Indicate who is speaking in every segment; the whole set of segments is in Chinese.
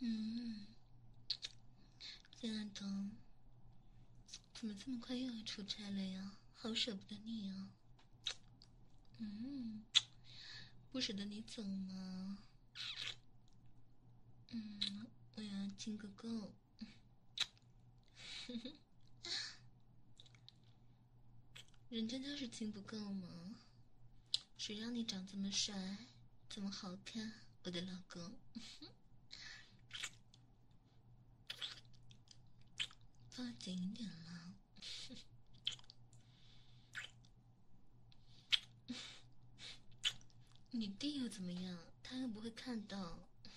Speaker 1: 嗯，亲爱的，怎么这么快又要出差了呀？好舍不得你啊。嗯，不舍得你走吗？我要亲个够。人家就是亲不够吗？谁让你长这么帅，这么好看，我的老公。抱紧一点了。你弟又怎么样？他又不会看到。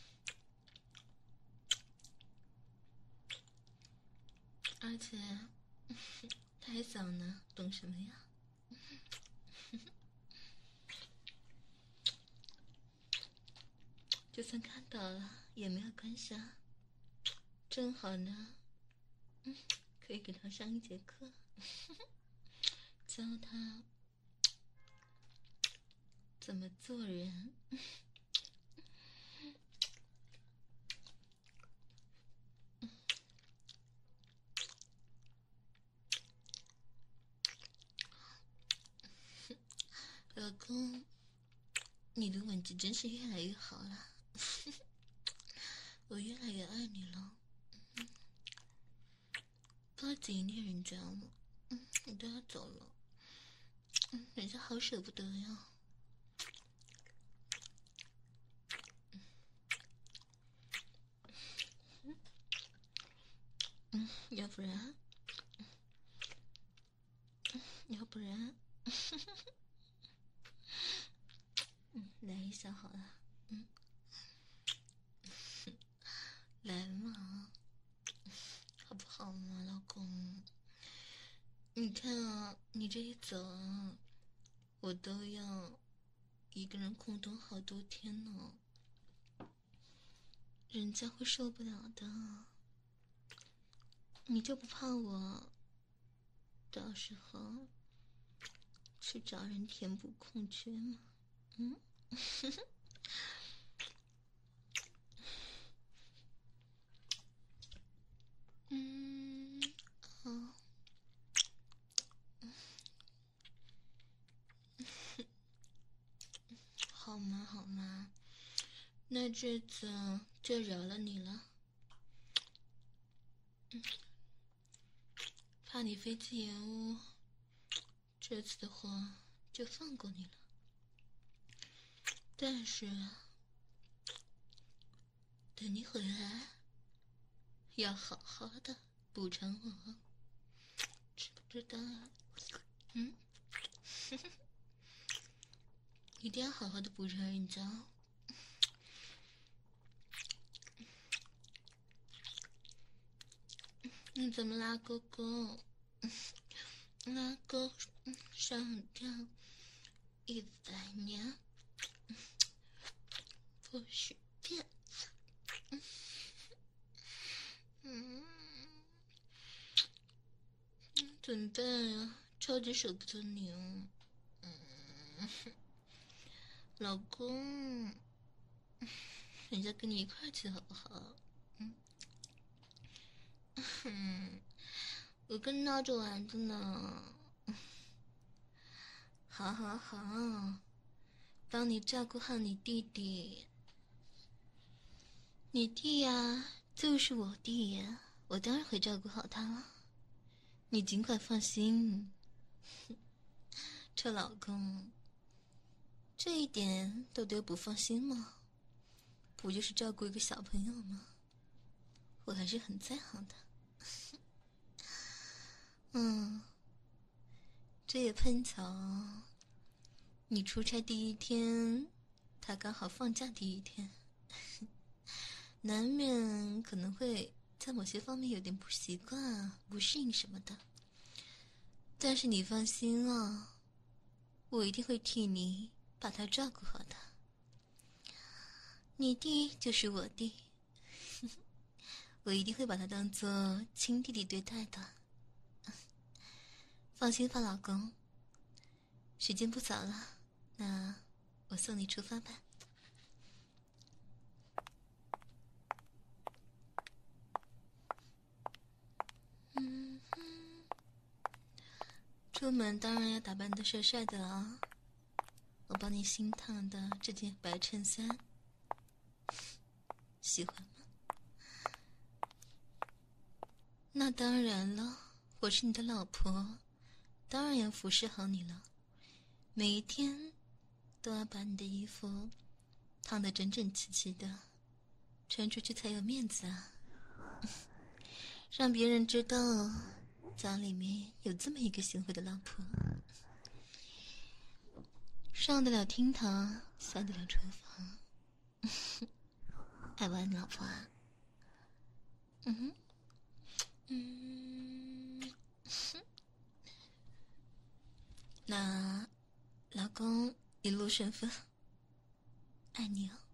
Speaker 1: 而且他还小呢，懂什么呀？就算看到了也没有关系啊。正好呢，可以给他上一节课，教他怎么做人。老公，你的吻技真是越来越好了，我越来越爱你了。抱紧一点人家了，你都要走了，人家好舍不得呀。要不然，要不然，来一下好了，来嘛，好不好嘛，老公？你看啊，你这一走啊，我都要一个人空等好多天呢，人家会受不了的。你就不怕我到时候去找人填补空缺吗？哦，好嘛好嘛，那这次就饶了你了。怕你飞机延误，这次的话就放过你了。但是等你回来，要好好的补偿我，知不知道？一定要好好的补偿人家。你怎么啦，哥哥？拉钩上吊100年不许变。怎么办呀？超级舍不得你哦。老公，人家跟你一块去好不好？我跟闹着玩的呢。好好好，帮你照顾好你弟弟。你弟呀，就是我弟呀，我当然会照顾好他了。你尽管放心。臭老公，这一点都对我不放心吗？不就是照顾一个小朋友吗？我还是很在行的。这也碰巧，你出差第一天，他刚好放假第一天，难免可能会在某些方面有点不习惯、不适应什么的。但是你放心啊，我一定会替你把他照顾好的。你弟就是我弟，我一定会把他当做亲弟弟对待的。放心吧，老公。时间不早了，那我送你出发吧。 出门当然要打扮得帅帅的啊！我帮你新烫的这件白衬衫，喜欢吗？那当然了，我是你的老婆，当然要服侍好你了。每一天都要把你的衣服烫得整整齐齐的，穿出去才有面子啊！让别人知道家里面有这么一个贤惠的老婆，上得了厅堂，下得了厨房。爱不爱你老婆啊？那老公一路顺风，爱你哦。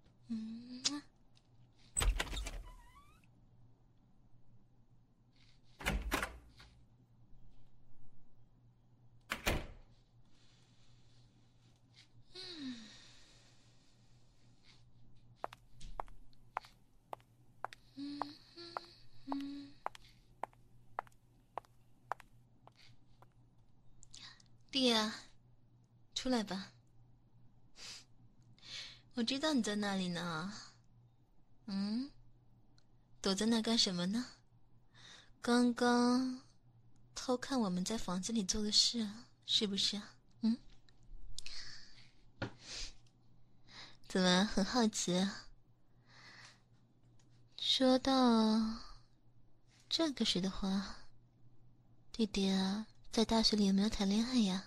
Speaker 1: 弟啊，出来吧。我知道你在那里呢。躲在那干什么呢？刚刚偷看我们在房间里做的事啊，是不是啊？怎么很好奇啊？说到这个时的话，弟弟啊，在大学里有没有谈恋爱呀？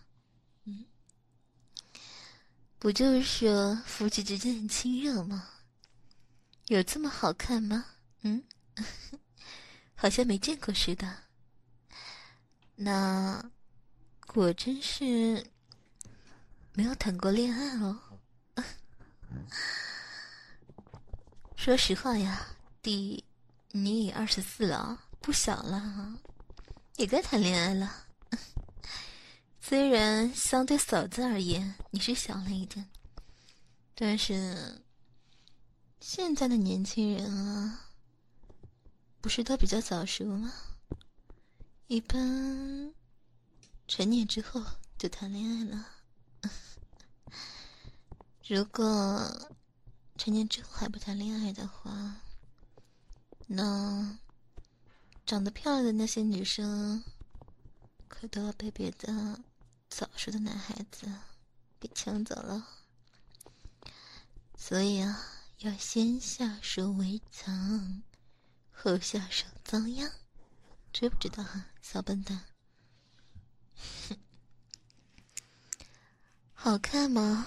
Speaker 1: 不就是说夫妻之间很亲热吗？有这么好看吗？好像没见过似的。那果真是没有谈过恋爱哦。说实话呀，弟，你也24了，不小了啊，也该谈恋爱了。虽然相对嫂子而言你是小了一点，但是现在的年轻人啊，不是都比较早熟吗？一般成年之后就谈恋爱了。如果成年之后还不谈恋爱的话，那长得漂亮的那些女生可都要被别的早熟的男孩子给抢走了。所以啊，要先下手为强，后下手遭殃，知不知道哈，小笨蛋？好看吗？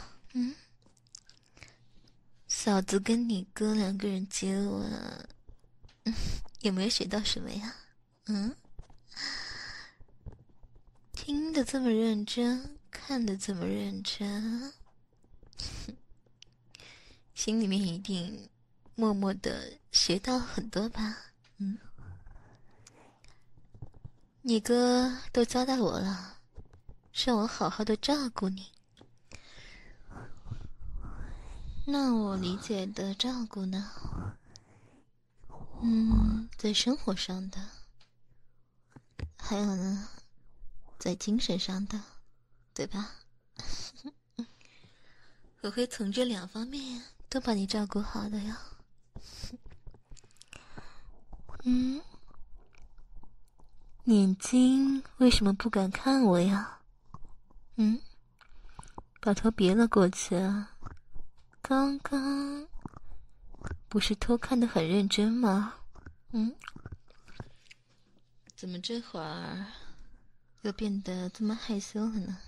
Speaker 1: 嫂子跟你哥2个人接吻，有没有学到什么呀？听得这么认真，看得这么认真，心里面一定默默的学到很多吧？你哥都交代我了，让我好好的照顾你。那我理解的照顾呢？在生活上的，还有呢，在精神上的，对吧？我会从这2方面都把你照顾好的呀。眼睛为什么不敢看我呀？把头别了过去啊！刚刚不是偷看得很认真吗？怎么这会儿又变得这么害羞了呢？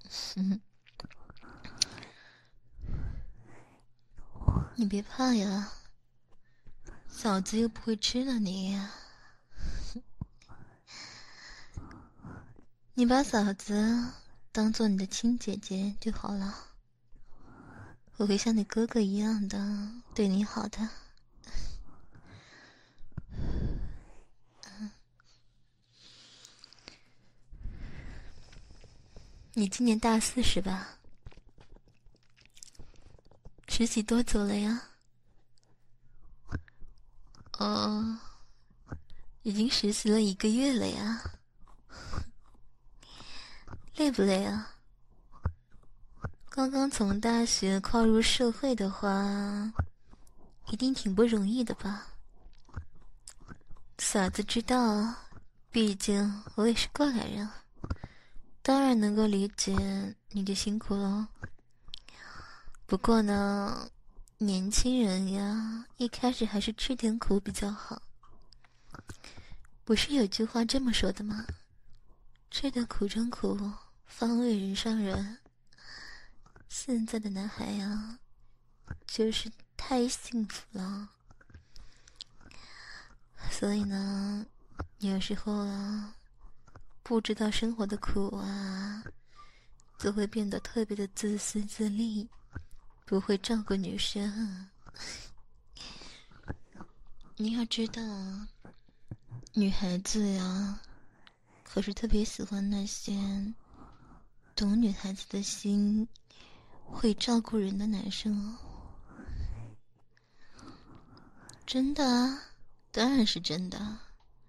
Speaker 1: 你别怕呀，嫂子又不会吃了你呀。你把嫂子当做你的亲姐姐就好了，我会像你哥哥一样的对你好的。你今年大4是吧？实习多久了呀？哦，已经实习了1个月了呀。 累不累啊？刚刚从大学跨入社会的话，一定挺不容易的吧？嫂子知道，毕竟我也是过来人，当然能够理解你的辛苦咯。不过呢，年轻人呀，一开始还是吃点苦比较好。不是有句话这么说的吗？吃得苦中苦，方为人上人。现在的男孩呀，就是太幸福了，所以呢，有时候啊，不知道生活的苦啊，就会变得特别的自私自利，不会照顾女生。你要知道，女孩子呀，可是特别喜欢那些懂女孩子的心，会照顾人的男生哦。真的啊，当然是真的。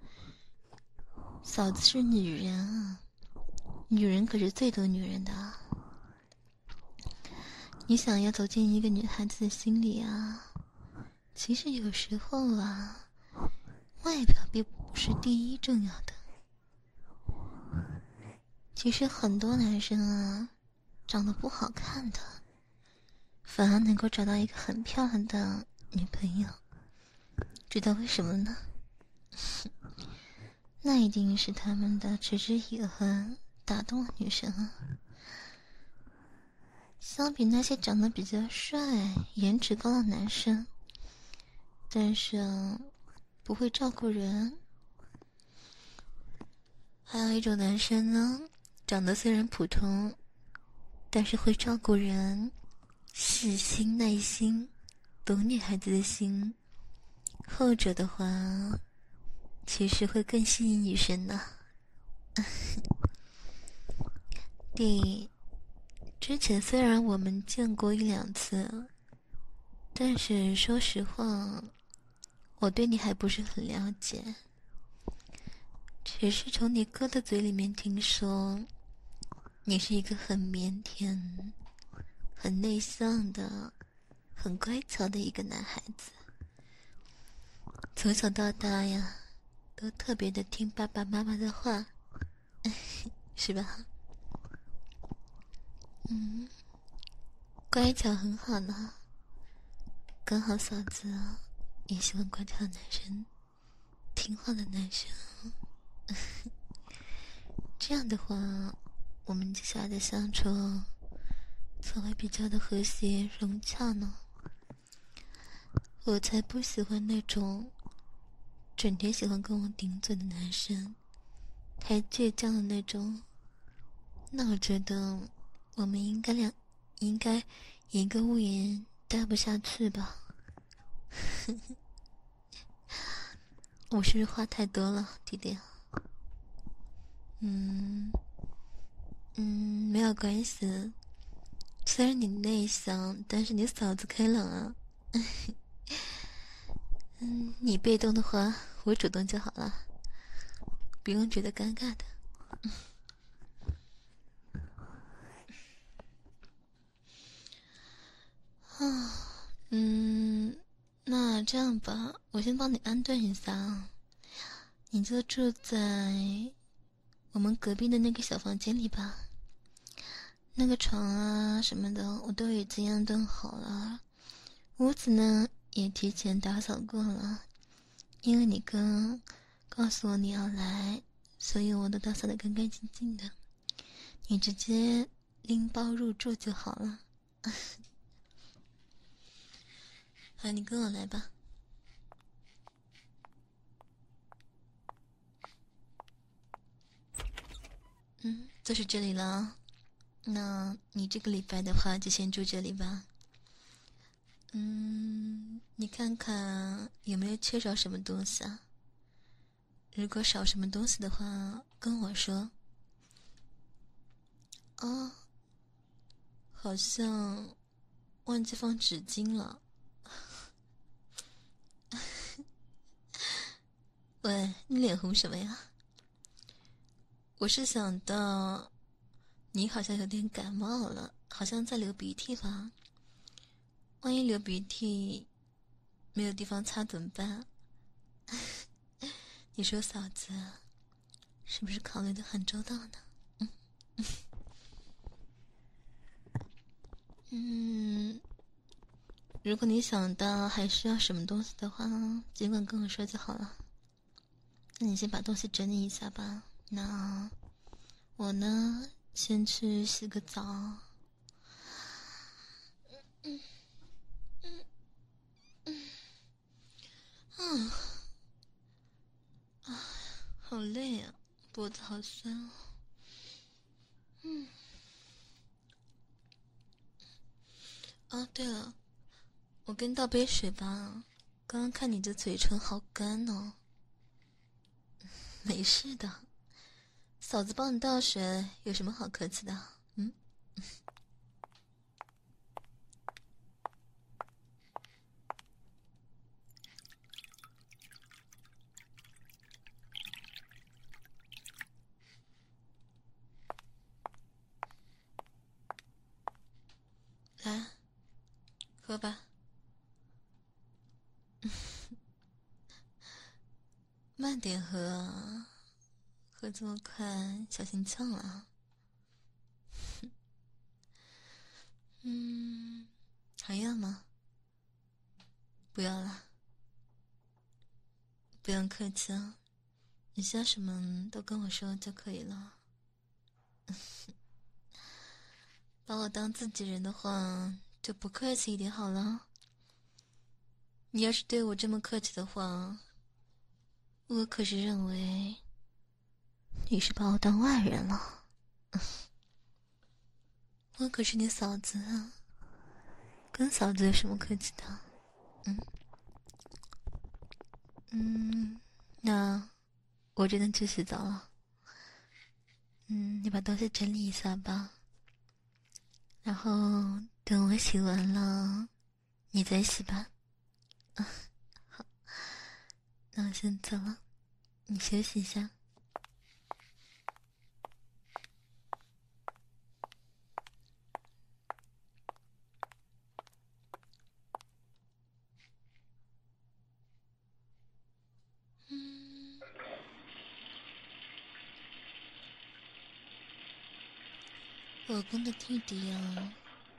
Speaker 1: 嫂子是女人啊，女人可是最懂女人的啊。你想要走进一个女孩子的心里啊，其实有时候啊，外表并不是第一重要的。其实很多男生啊，长得不好看的，反而能够找到一个很漂亮的女朋友。知道为什么呢？那一定是他们的持之以恒打动了女生啊。相比那些长得比较帅、颜值高的男生，但是不会照顾人。还有一种男生呢，长得虽然普通，但是会照顾人，细心耐心，懂女孩子的心。后者的话，其实会更吸引女生呢。之前虽然我们见过一两次，但是说实话，我对你还不是很了解，只是从你哥的嘴里面听说，你是一个很腼腆、很内向的、很乖巧的一个男孩子。从小到大呀，都特别的听爸爸妈妈的话，是吧？乖巧很好呢。刚好嫂子也喜欢乖巧的男生，听话的男生。这样的话，我们接下来的相处才会比较的和谐融洽呢。我才不喜欢那种整天喜欢跟我顶嘴的男生，太倔强的那种。那我觉得我们应该一个屋檐待不下去吧。我是不是话太多了，弟弟？没有关系。虽然你内向，但是你嫂子开朗啊。你被动的话，我主动就好了，不用觉得尴尬的。那这样吧，我先帮你安顿一下啊。你就住在我们隔壁的那个小房间里吧。那个床啊什么的，我都已经安顿好了。屋子呢，也提前打扫过了。因为你刚告诉我你要来，所以我都打扫得干干净净的。你直接拎包入住就好了。好，你跟我来吧。就是这里了。那你这个礼拜的话，就先住这里吧。你看看有没有缺少什么东西啊？如果少什么东西的话，跟我说。哦，好像忘记放纸巾了。喂，你脸红什么呀？我是想到你好像有点感冒了，好像在流鼻涕吧？万一流鼻涕没有地方擦怎么办？你说嫂子是不是考虑的很周到呢？如果你想到还需要什么东西的话，尽管跟我说就好了。那你先把东西整理一下吧。那我呢，先去洗个澡。好累啊，脖子好酸哦。对了，我给你倒杯水吧。刚刚看你的嘴唇好干哦。没事的，嫂子帮你倒水，有什么好客气的？来，喝吧。慢点喝啊，喝这么快，小心呛啊。还要吗？不要了，不用客气啊。你需要什么都跟我说就可以了。把我当自己人的话，就不客气一点好了。你要是对我这么客气的话，我可是认为你是把我当外人了。我可是你嫂子啊，跟嫂子有什么客气的？那我只能去洗澡了。你把东西整理一下吧，然后等我洗完了，你再洗吧。好，那我先走了，你休息一下。老公的弟弟啊，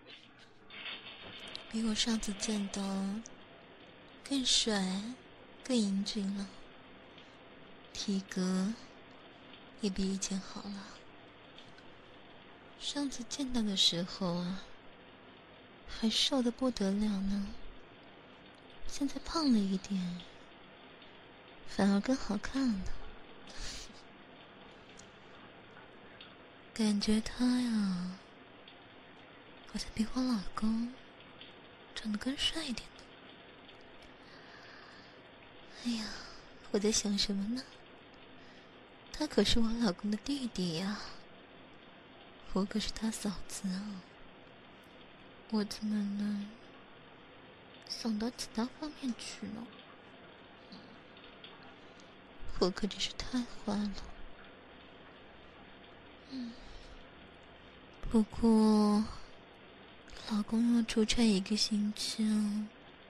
Speaker 1: 比我上次见到更帅、更英俊了，体格也比以前好了。上次见到的时候啊，还瘦得不得了呢，现在胖了一点，反而更好看了。感觉他呀，好像比我老公长得更帅一点呢。哎呀，我在想什么呢？他可是我老公的弟弟呀，我可是他嫂子啊，我怎么能想到其他方面去呢？我可真是太坏了。不过老公要出差1个星期啊，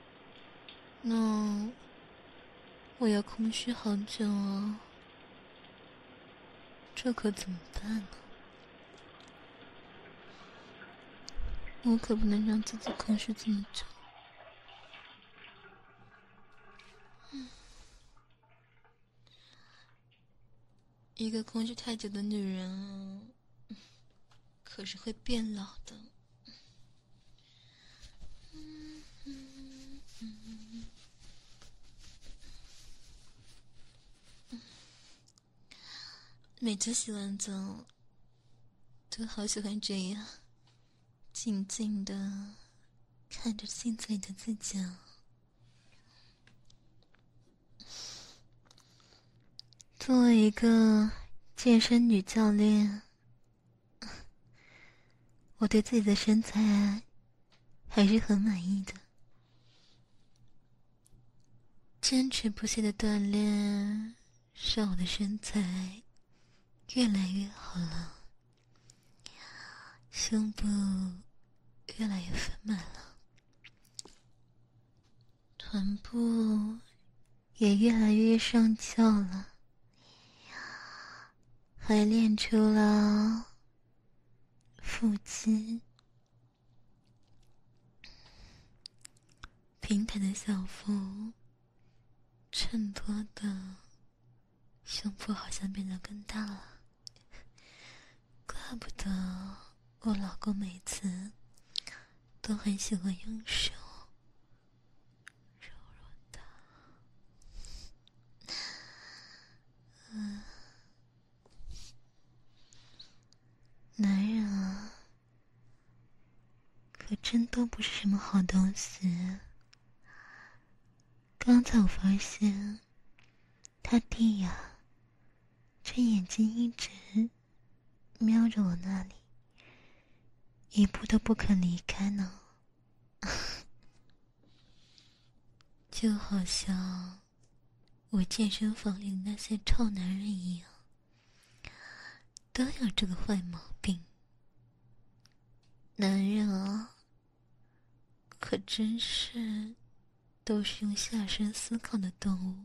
Speaker 1: 那我要空虚好久啊，这可怎么办呢？我可不能让自己空虚这么久。一个空虚太久的女人啊，可是会变老的。每次洗完澡，都好喜欢这样，静静的看着镜子里的自己啊。作为一个健身女教练，我对自己的身材还是很满意的。坚持不懈的锻炼，让我的身材越来越好了。 胸部越来越丰满了，臀部也越来越上翘了，还练出了腹肌。平坦的小腹衬托的胸部好像变得更大了，怪不得我老公每次都很喜欢用手揉揉它。男人啊，可真都不是什么好东西。刚才我发现他弟呀，这眼睛一直瞄着我那里，一步都不肯离开呢。就好像我健身房里的那些臭男人一样，都有这个坏毛病。男人啊，可真是都是用下身思考的动物。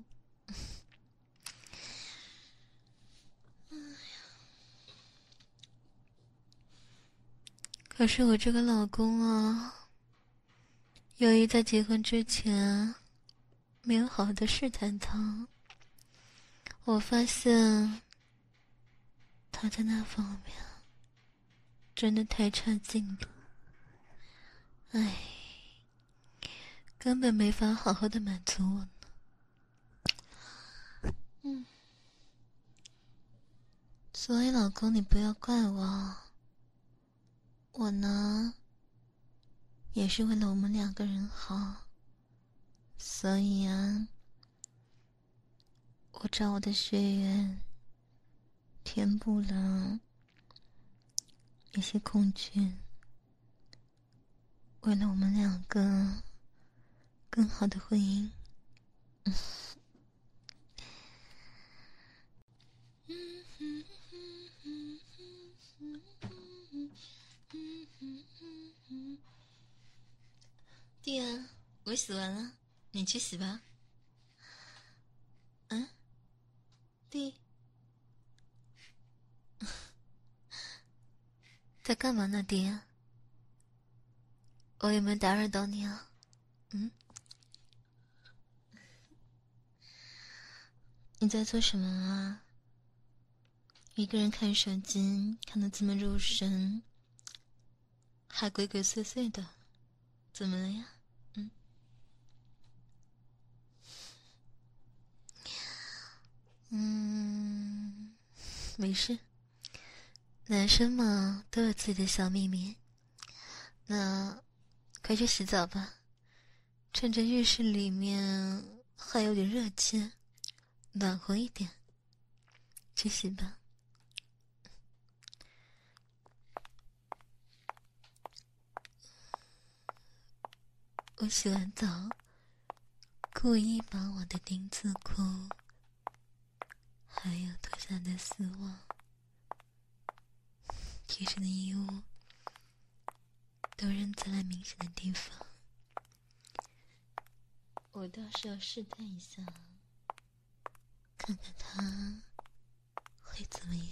Speaker 1: 可是我这个老公啊，由于在结婚之前没有好好的试探他，我发现他在那方面真的太差劲了。唉，根本没法好好的满足我呢。所以老公你不要怪我，我呢也是为了我们两个人好，所以啊，我找我的学员填补了一些空缺，为了我们两个更好的婚姻。弟啊，我洗完了，你去洗吧。嗯，弟，在干嘛呢，弟？我有没有打扰到你啊？你在做什么啊？一个人看手机，看得这么入神，还鬼鬼祟祟的，怎么了呀？没事，男生嘛都有自己的小秘密。那快去洗澡吧，趁着浴室里面还有点热气，暖和一点，去洗吧。我洗完澡，故意把我的丁字裤还有脱下的丝袜贴身的衣物都扔在了明显的地方。我倒是要试探一下，看看他会怎么样。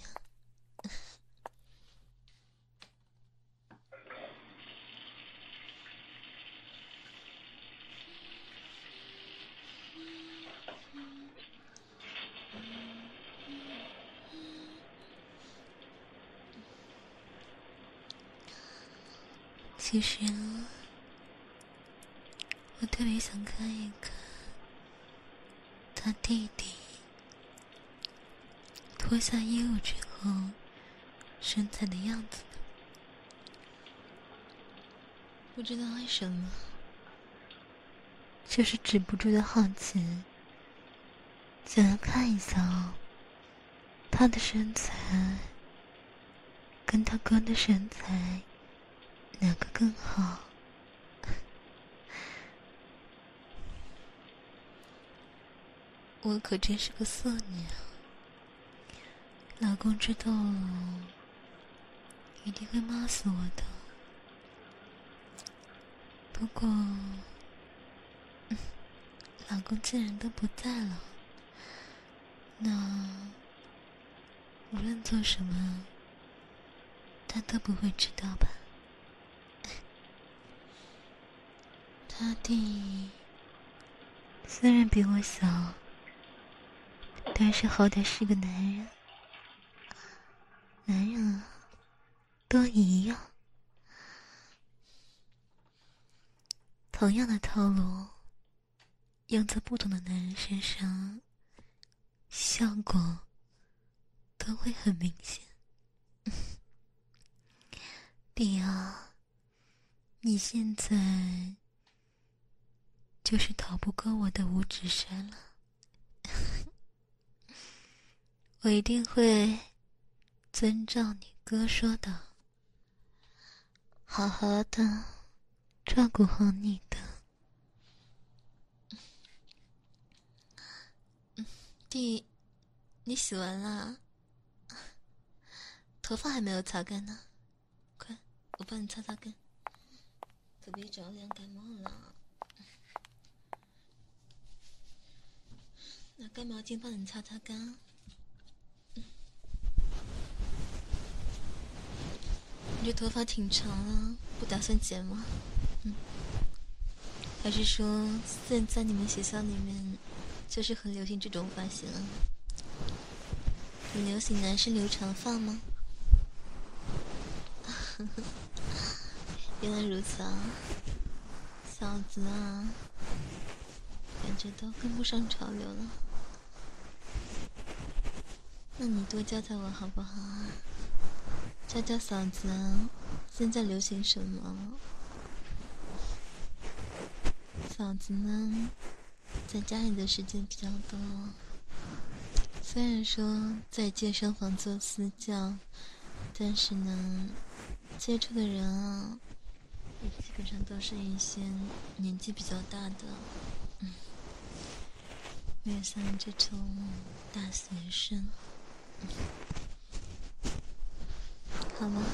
Speaker 1: 其实我特别想看一看他弟弟脱下衣物之后身材的样子呢。不知道为什么，就是止不住的好奇，想要看一下他的身材跟他哥的身材哪个更好。我可真是个色女啊！老公知道了， 一定会骂死我的。不过，老公既然都不在了，那无论做什么，他都不会知道吧？他弟虽然比我小，但是好歹是个男人。男人啊，都一样。同样的套路，用在不同的男人身上，效果都会很明显。弟啊，你现在就是逃不过我的五指山了。我一定会遵照你哥说的，好好的照顾好你的。弟，你洗完了？头发还没有擦干呢，快，我帮你擦擦干。隔壁着凉感冒了，拿干毛巾帮你擦擦干。你这头发挺长了，不打算剪吗？还是说现在你们学校里面就是很流行这种发型啊？很流行男生留长发吗？原来如此啊，小子啊，感觉都跟不上潮流了。那你多教教我好不好啊？教教嫂子现在流行什么？嫂子呢，在家里的时间比较多，虽然说在健身房做私教，但是呢，接触的人啊，也基本上都是一些年纪比较大的，没有像这种大学生。好吗？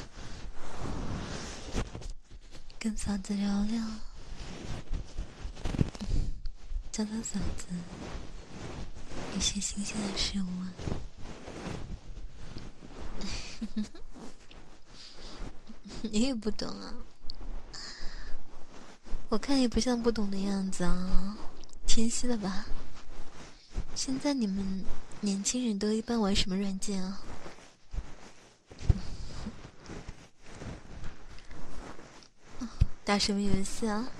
Speaker 1: 跟嫂子聊聊，教教嫂子一些新鲜的事物啊。你也不懂啊？我看也不像不懂的样子啊，谦虚了吧？现在你们年轻人都一般玩什么软件啊？打什么游戏啊？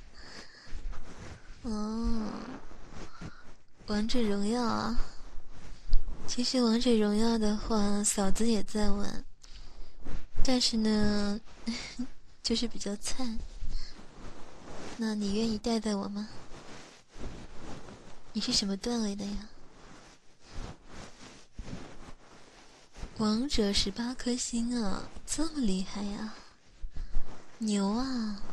Speaker 1: 哦，王者荣耀啊。其实王者荣耀的话，嫂子也在玩，但是呢，就是比较菜。那你愿意带带我吗？你是什么段位的呀？王者18颗星啊，这么厉害呀！牛啊！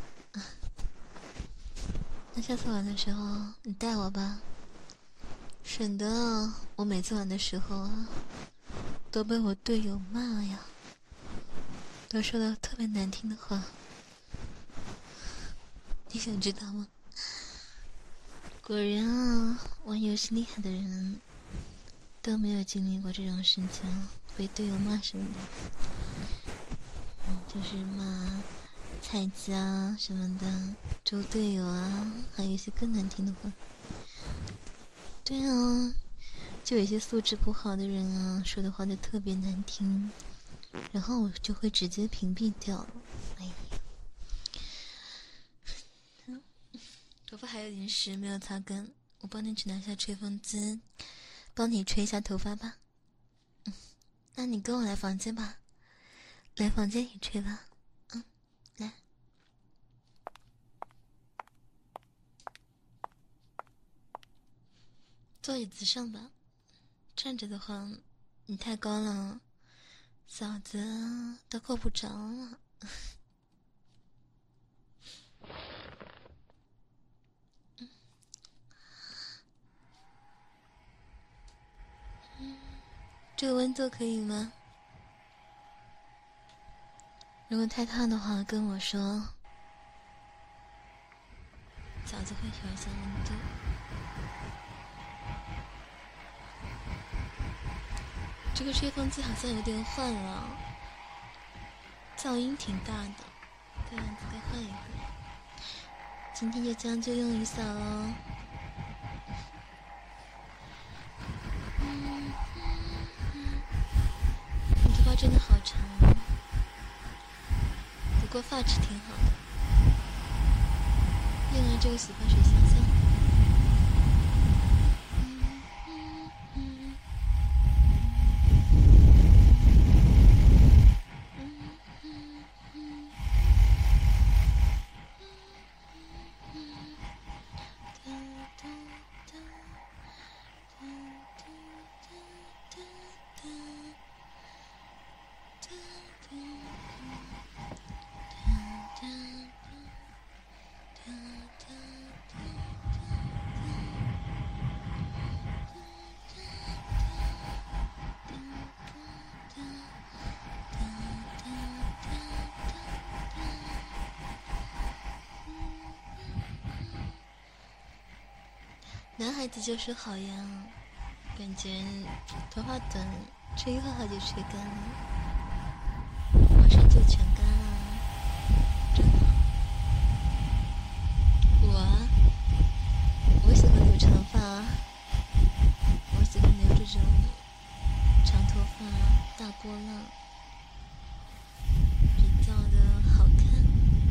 Speaker 1: 那下次玩的时候你带我吧，省得我每次玩的时候啊，都被我队友骂呀，都说的特别难听的话。你想知道吗？果然啊，玩游戏厉害的人都没有经历过这种事情，被队友骂什么的，就是骂菜鸡啊什么的，猪队友啊，还有一些更难听的话。对啊，就有一些素质不好的人啊，说的话就特别难听，然后我就会直接屏蔽掉了。哎呀，头发还有点湿没有擦干，我帮你去拿下吹风机，帮你吹一下头发吧。那你跟我来房间吧，来房间里吹吧。来，坐椅子上吧，站着的话你太高了，嫂子都够不着了。这个温度可以吗？ 如果太烫的话，跟我说，饺子会调一下温度。这个吹风机好像有点坏了，噪音挺大的，看样子该换一个。今天就将就用一下喽。你头发真的好长，不过发质挺好的。用完这个洗发水香香的。男孩子就是好呀，感觉头发短，吹一会儿就吹干了，马上就全干了，真好。我喜欢留长发，我喜欢留这种长头发大波浪，比较的好看。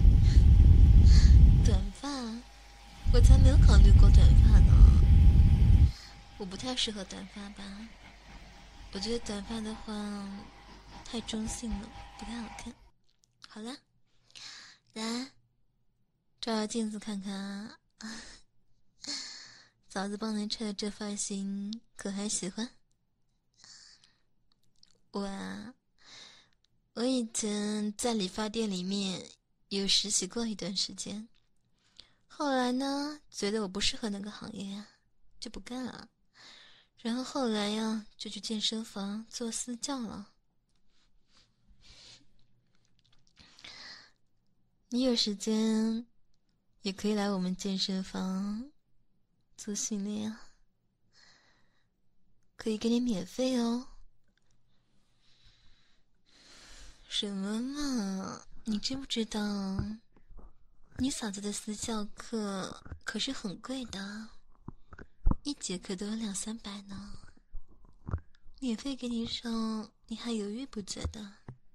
Speaker 1: 短发，我才没有考虑过短发呢。我不太适合短发吧，我觉得短发的话太中性了，不太好看。好啦，来照照镜子看看啊，嫂子帮您吹的这发型可还喜欢？我以前在理发店里面有实习过一段时间，后来呢觉得我不适合那个行业啊，就不干了。然后后来呀，就去健身房做私教了。你有时间也可以来我们健身房做训练啊，可以给你免费哦。什么嘛，你知不知道？你嫂子的私教课可是很贵的，一节课都要200-300呢。免费给你上，你还犹豫不决的？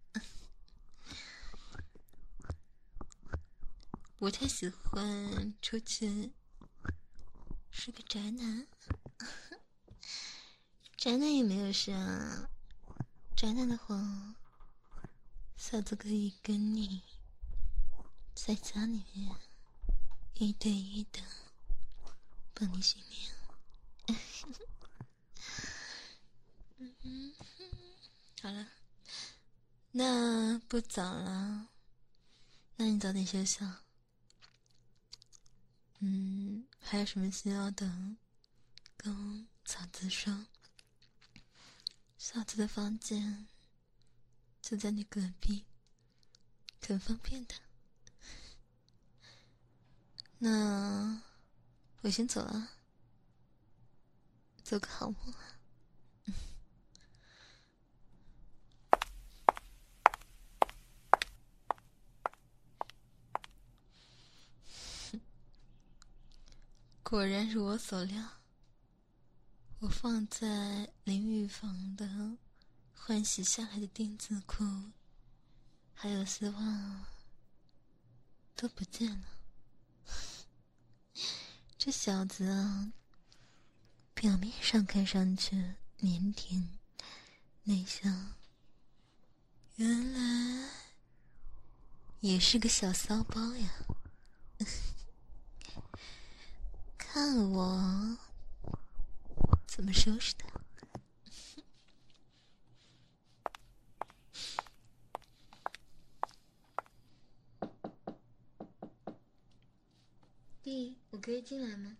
Speaker 1: 我太喜欢出去，是个宅男。宅男也没有事啊，宅男的话，嫂子可以跟你在家里面1对1的帮你训练。好了，那不早了，那你早点休息啊。还有什么需要的，跟嫂子说。嫂子的房间就在你隔壁，很方便的。那我先走了，做个好梦啊。果然如我所料，我放在淋浴房的换洗下来的丁字裤还有丝袜都不见了。这小子啊，表面上看上去腼腆内向，原来也是个小骚包呀。看我怎么收拾他。弟，我可以进来吗？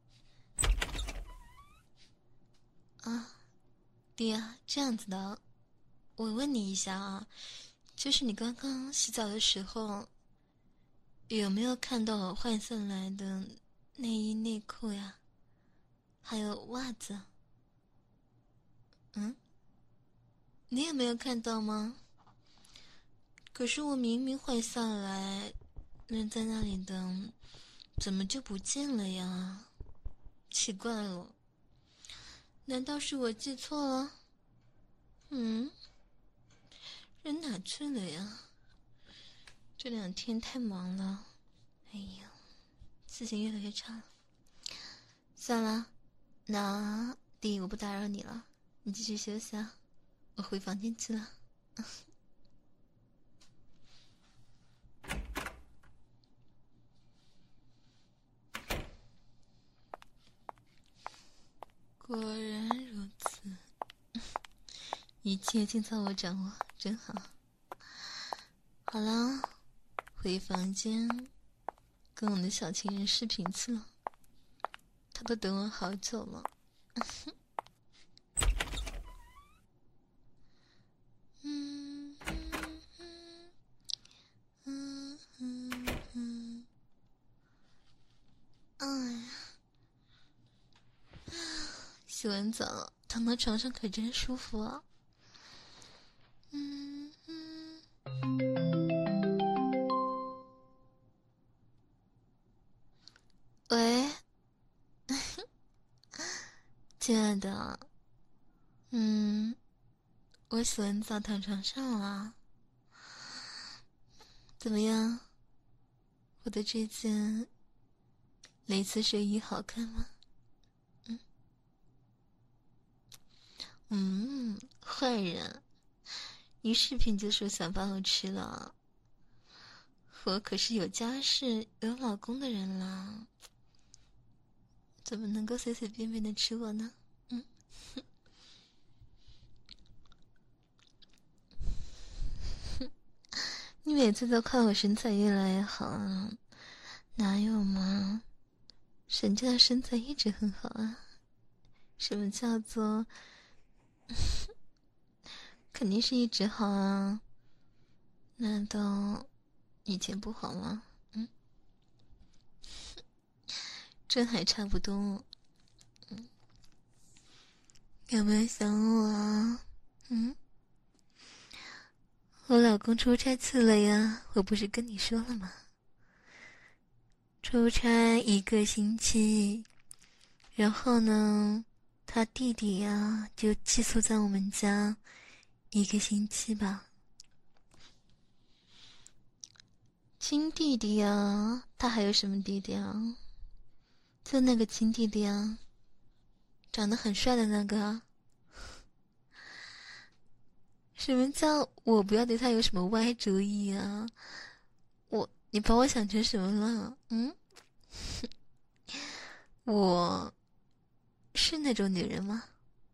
Speaker 1: 啊，弟啊，这样子的。 我问你一下啊，就是你刚刚洗澡的时候，有没有看到我换下来的内衣内裤呀？还有袜子？嗯，你有没有看到吗？可是我明明换下来，扔在那里的，怎么就不见了呀？奇怪了，难道是我记错了？嗯，人哪去了呀？这2天太忙了，哎呀，心情越来越差了。算了，那弟我不打扰你了，你继续休息啊，我回房间去了。果然如此，一切尽在我掌握，真好。好了，回房间跟我的小情人视频去了，他都等我好久了。哎呀，洗完澡躺到床上可真舒服啊。喂，亲爱的，我洗完澡躺床上了，怎么样？我的这件蕾丝睡衣好看吗？坏人，一视频就说想把我吃了，我可是有家室、有老公的人啦，怎么能够随随便便的吃我呢？你每次都夸我身材越来越好啊，哪有嘛？人家的身材一直很好啊。什么叫做肯定是一直好啊？难道以前不好吗？这还差不多。有没有想我啊？我老公出差去了呀，我不是跟你说了吗？出差1个星期，然后呢，他弟弟呀就寄宿在我们家1个星期吧。亲弟弟呀，他还有什么弟弟啊？就那个亲弟弟啊，长得很帅的那个啊。什么叫我不要对他有什么歪主意啊？你把我想成什么了？我是那种女人吗？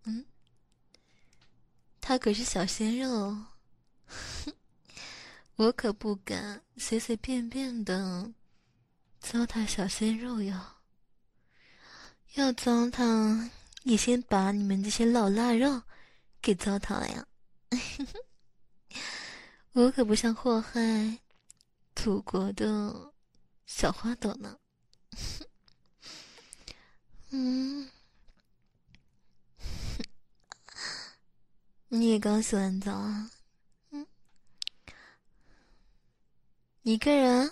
Speaker 1: 他可是小鲜肉，我可不敢随随便便的糟蹋小鲜肉哟。要糟蹋，也先把你们这些老腊肉给糟蹋了呀。我可不想祸害祖国的小花朵呢。你也刚洗完澡啊？一个人？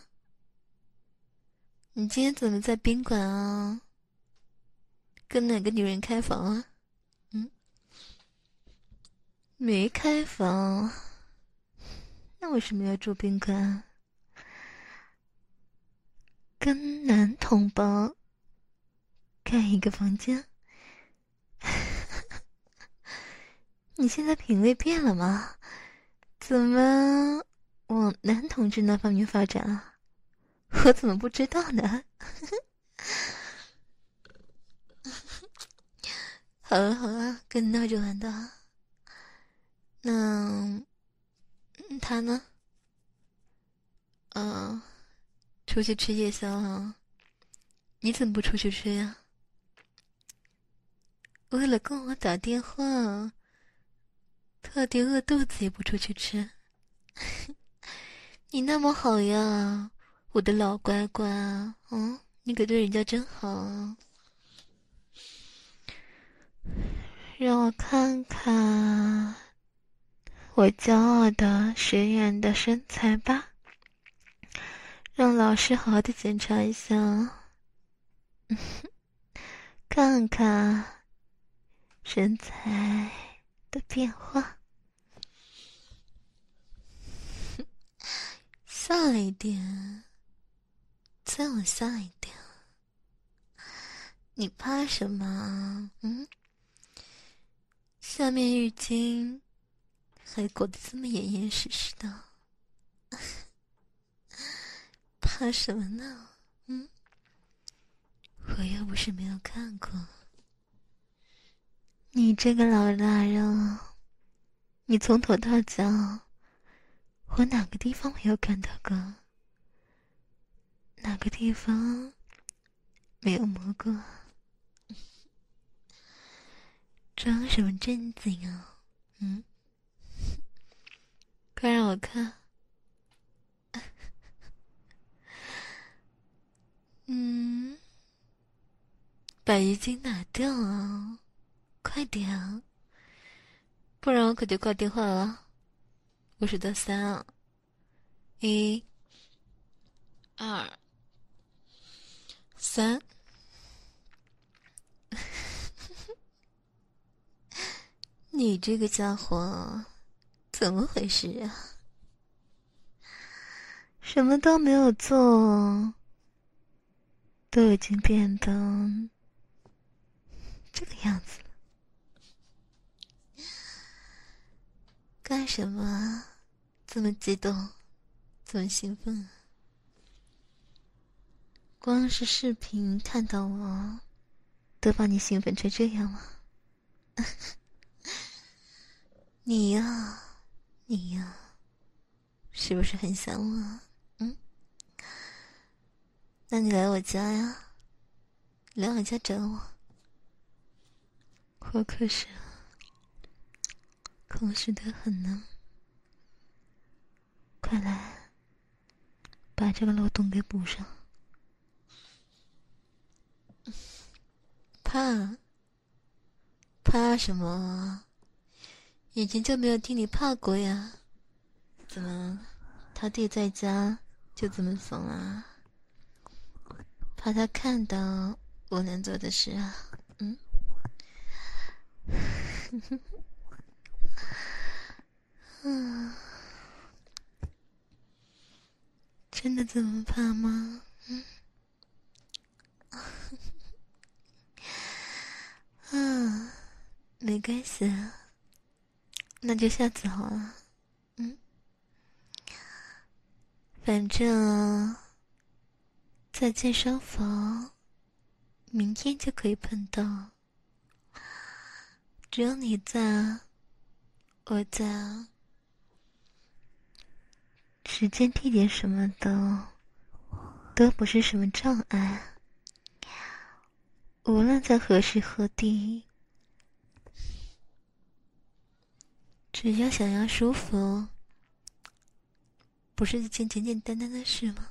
Speaker 1: 你今天怎么在宾馆啊？跟哪个女人开房啊？没开房，那为什么要住宾馆？跟男同胞盖一个房间？你现在品味变了吗？怎么往男同志那方面发展啊？我怎么不知道呢？好了好了，跟你闹着玩的。那他呢？出去吃夜宵啊？你怎么不出去吃呀？为了跟我打电话， 到底饿肚子也不出去吃。你那么好呀，我的老乖乖啊，你可对人家真好啊。让我看看我骄傲的学员的身材吧，让老师好好的检查一下，看看身材的变化。下来一点，再往下一点。你怕什么？下面浴巾还裹得这么严严实实的，怕什么呢？我又不是没有看过。你这个老大人，你从头到脚，我哪个地方没有看到过？哪个地方没有摸过？装什么正经啊？快让我看。把浴巾拿掉啊，快点啊，不然我可就挂电话了。我数到3啊，1、2、3。你这个家伙，怎么回事啊？什么都没有做，都已经变得这个样子了。干什么啊？这么激动，这么兴奋？光是视频看到我，都把你兴奋成这样了。你呀，是不是很想我？那你来我家呀，来我家找我。我可是空虚得很呢。快来，把这个漏洞给补上。怕什么？以前就没有听你怕过呀？怎么，他弟在家就这么怂啊？怕他看到我能做的事啊？真的这么怕吗？没关系啊，那就下次好了。反正在健身房，明天就可以碰到。只要你在，我在，时间、地点什么的都不是什么障碍。无论在何时何地，只要想要舒服，不是一件简简单单的事吗？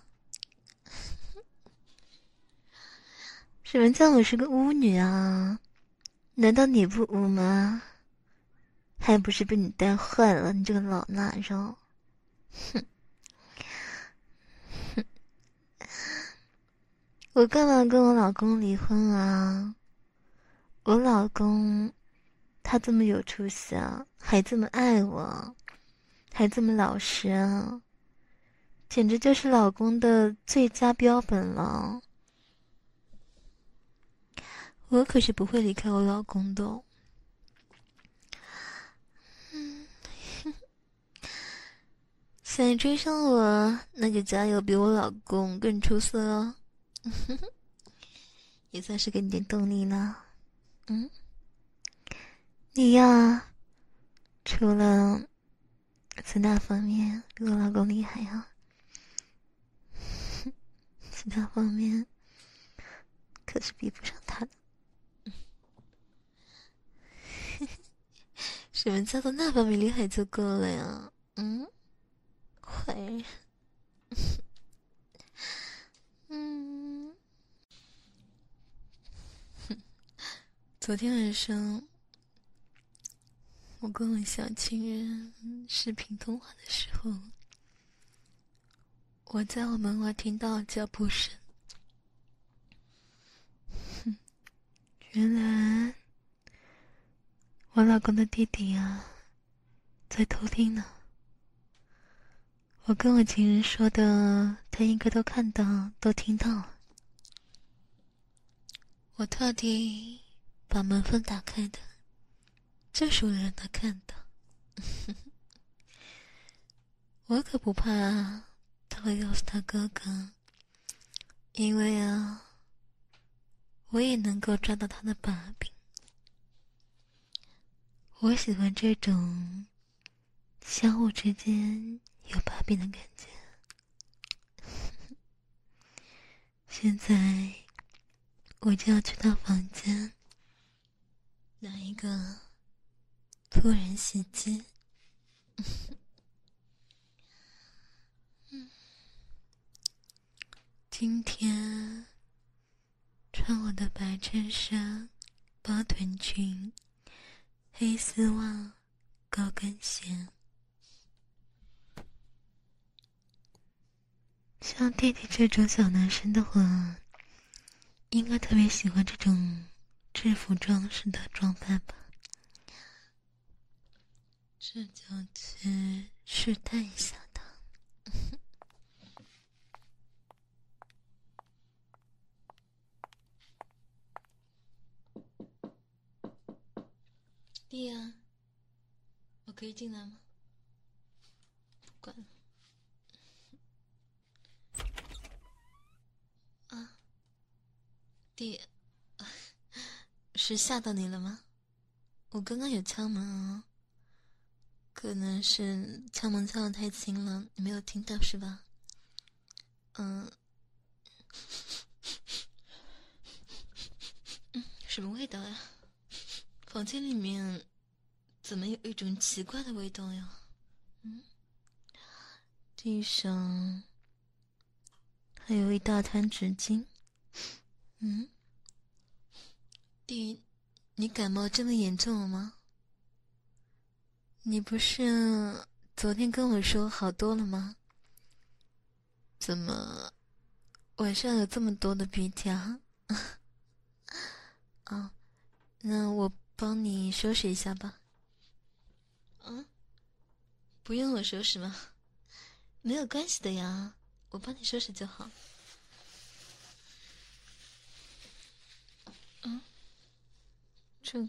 Speaker 1: 什么叫我是个巫女啊？难道你不巫吗？还不是被你带坏了，你这个老腊肉！哼！我干嘛跟我老公离婚啊？我老公他这么有出息啊，还这么爱我，还这么老实啊，简直就是老公的最佳标本了。我可是不会离开我老公的哦。想追上我，那就加油，比我老公更出色哦。也算是给你点动力了。你呀，除了其他方面比我老公厉害啊，其他方面可是比不上他的。 什么叫做那方面厉害就够了呀？坏人。昨天晚上我跟我小情人视频通话的时候，我在我门外听到脚步声。原来我老公的弟弟啊在偷听呢。我跟我情人说的他应该都看到都听到了。我特地把门缝打开的，就是为了让他看到。我可不怕他会告诉他哥哥，因为啊我也能够抓到他的把柄。我喜欢这种相互之间有把柄的感觉。现在我就要去他房间拿一个突然袭击。今天穿我的白衬衫、包臀裙、黑丝袜、高跟鞋。像弟弟这种小男生的话，应该特别喜欢这种制服装式的装扮吧。这就去试探一下他。弟啊，我可以进来吗？不管了。啊，弟，是吓到你了吗？我刚刚有敲门啊，可能是敲门敲得太轻了，你没有听到是吧？什么味道呀？房间里面怎么有一种奇怪的味道呀？地上还有一大滩纸巾。弟，你感冒这么严重了吗？你不是昨天跟我说好多了吗？怎么晚上有这么多的鼻涕啊？啊，那我帮你收拾一下吧。不用我收拾吗？没有关系的呀，我帮你收拾就好。这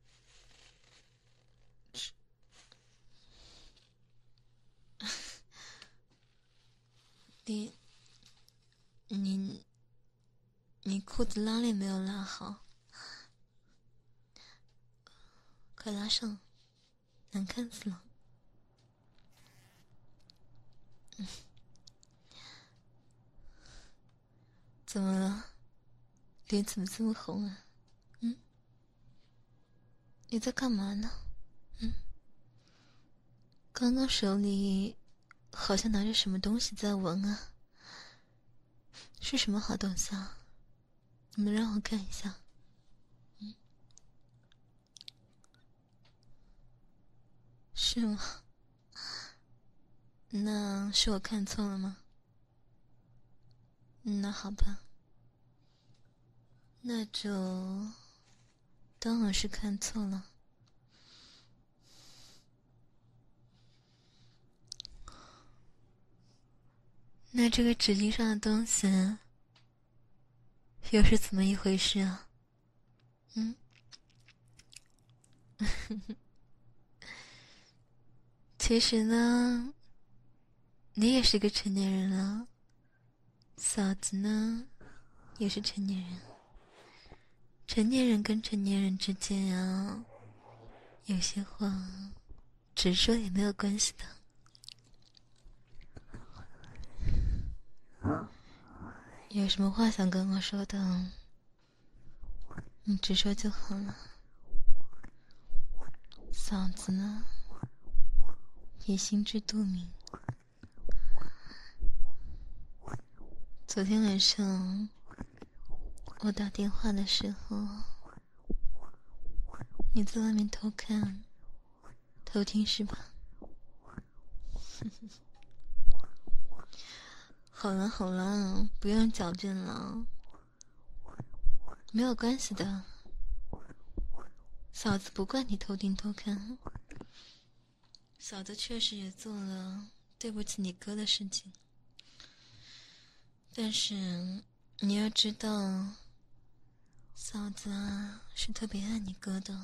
Speaker 1: 你裤子拉链没有拉好，快拉上，难看死了。怎么了？脸怎么这么红啊？你在干嘛呢？刚刚手里好像拿着什么东西在闻啊，是什么好东西啊？你们让我看一下。是吗？那是我看错了吗？那好吧，那就当我是看错了。那这个纸巾上的东西又是怎么一回事啊？其实呢，你也是个成年人了，嫂子呢也是成年人。成年人跟成年人之间啊，有些话直说也没有关系的。有什么话想跟我说的，你直说就好了。 嫂子呢也心知肚明。昨天晚上我打电话的时候，你在外面偷看偷听是吧？好了好了，不用狡辩了，没有关系的，嫂子不怪你偷听偷看，嫂子确实也做了对不起你哥的事情，但是你要知道，嫂子啊是特别爱你哥的，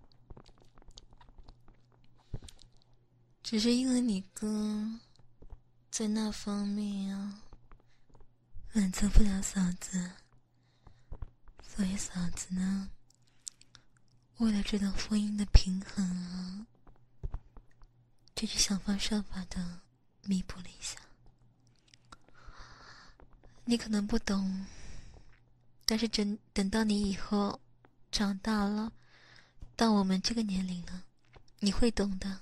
Speaker 1: 只是因为你哥在那方面啊满足不了嫂子，所以嫂子呢为了这段婚姻的平衡啊，就去想方设法的弥补了一下。你可能不懂，但是等到你以后长大了，到我们这个年龄了，你会懂的。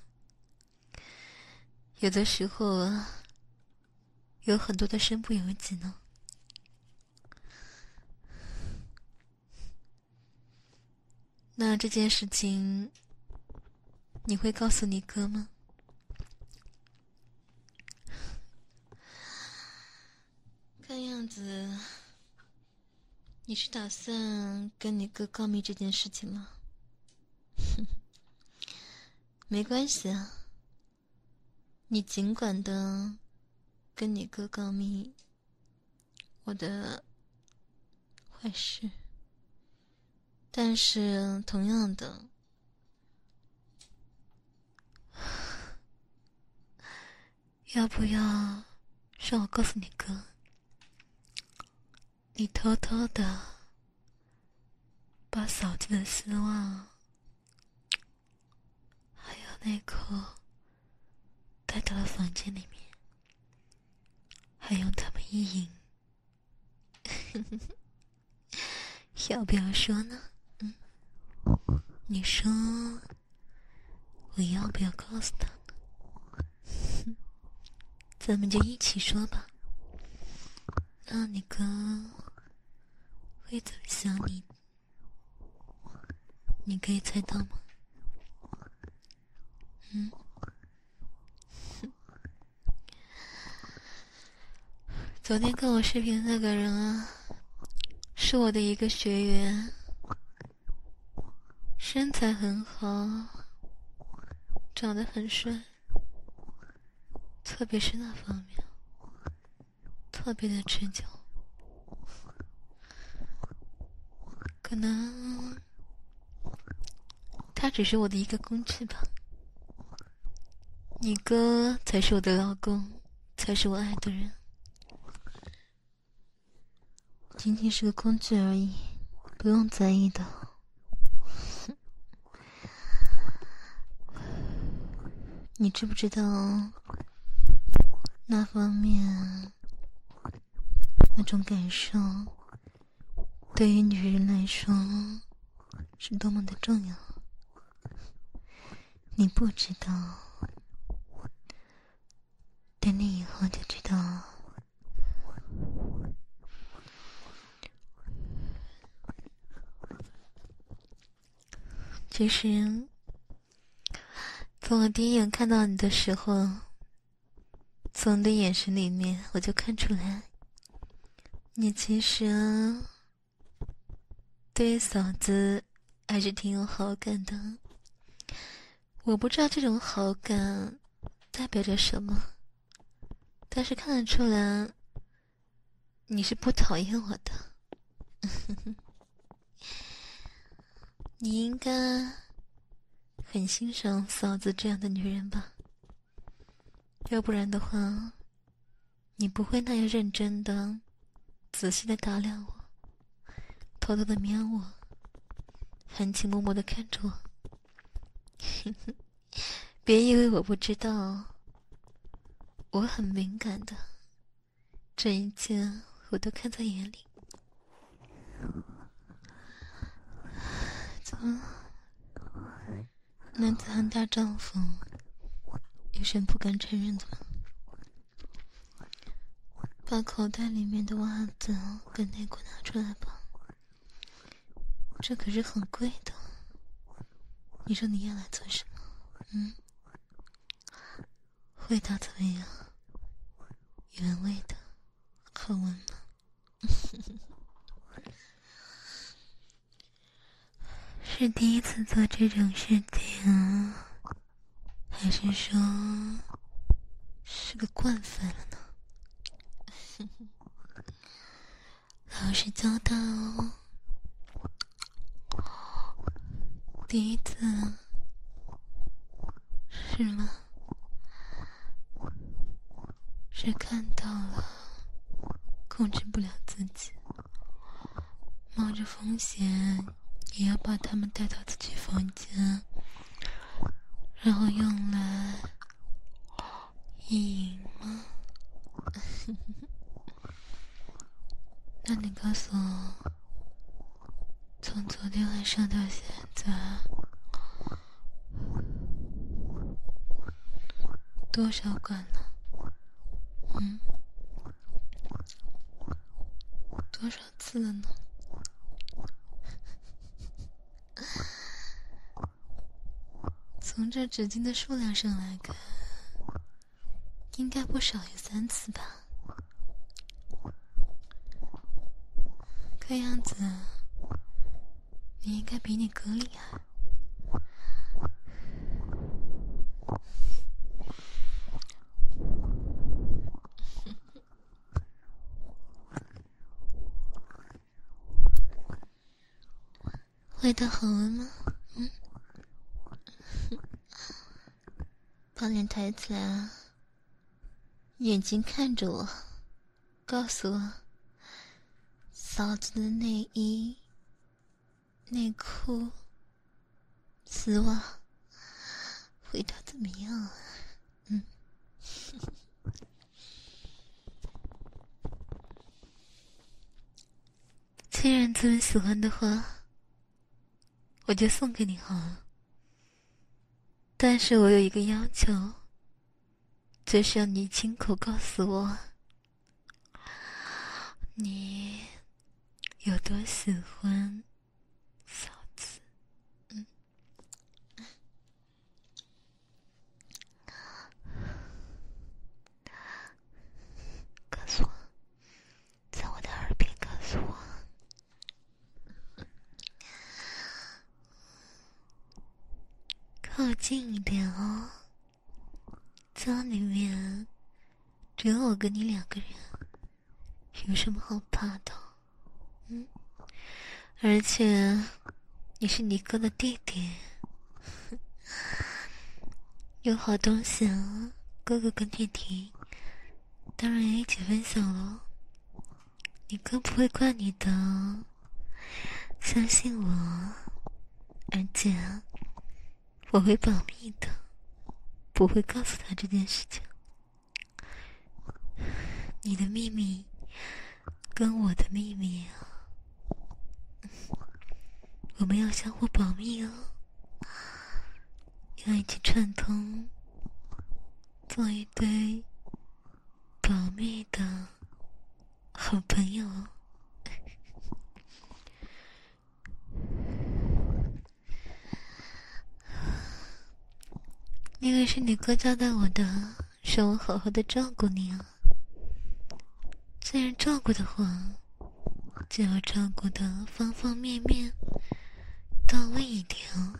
Speaker 1: 有的时候啊，有很多的身不由己呢。那这件事情你会告诉你哥吗？看样子你是打算跟你哥告密这件事情吗？没关系啊，你尽管的跟你哥告密我的坏事，但是同样的，要不要让我告诉你哥，你偷偷的把嫂子的丝袜还有内裤带到了房间里面，还用它们意淫。要不要说呢？你说我要不要告诉他呢？咱们就一起说吧。那你哥会怎么想你？你可以猜到吗？昨天跟我视频的那个人啊，是我的一个学员，身材很好，长得很帅，特别是那方面特别的持久。可能他只是我的一个工具吧，你哥才是我的老公，才是我爱的人，仅仅是个工具而已，不用在意的。你知不知道那方面那种感受对于女人来说是多么的重要？你不知道，等你以后就知道。其实从我第一眼看到你的时候，从你的眼神里面我就看出来，你其实对于嫂子还是挺有好感的。我不知道这种好感代表着什么，但是看得出来你是不讨厌我的。你应该很欣赏嫂子这样的女人吧，要不然的话你不会那样认真的仔细的打量我，偷偷的瞄我，含情脉脉的看着我。别以为我不知道，我很敏感的，这一切我都看在眼里。怎么男子汉大丈夫，有什么不敢承认的吗？把口袋里面的袜子跟内裤拿出来吧，这可是很贵的。你说你要来做什么？味道怎么样？原味的，好闻吗？是第一次做这种事情，还是说是个惯犯了呢？老实交代哦。第一次是吗？是看到了，控制不了自己，冒着风险也要把他们带到自己房间，然后用来意淫吗？那你告诉我，从昨天晚上到现在，多少管了？多少次了呢？从这纸巾的数量上来看，应该不少于3次吧。看样子你应该比你哥厉害。味道好闻吗？把脸抬起来啊，眼睛看着我，告诉我，嫂子的内衣、内裤、丝袜味道怎么样啊？既然这么喜欢的话，我就送给你好了。但是我有一个要求，就是要你亲口告诉我，你有多喜欢嫂子。告诉我，在我的耳边告诉我。靠近一点哦，家里面只有我跟你2个人，有什么好怕的？而且你是你哥的弟弟，有好东西啊，哥哥跟弟弟当然也一起分享了。你哥不会怪你的，相信我。而且我会保密的，不会告诉他这件事情。你的秘密跟我的秘密啊，我们要相互保密哦，要一起串通，做一堆保密的好朋友。因为是你哥交代我的，说我好好的照顾你啊。既然照顾的话，就要照顾的方方面面到位一点哦。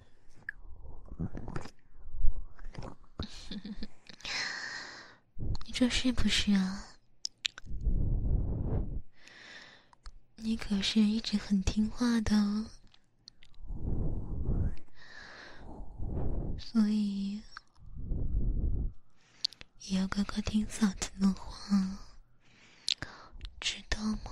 Speaker 1: 你说是不是啊？你可是一直很听话的哦，所以也要乖乖听嫂子的话，知道吗？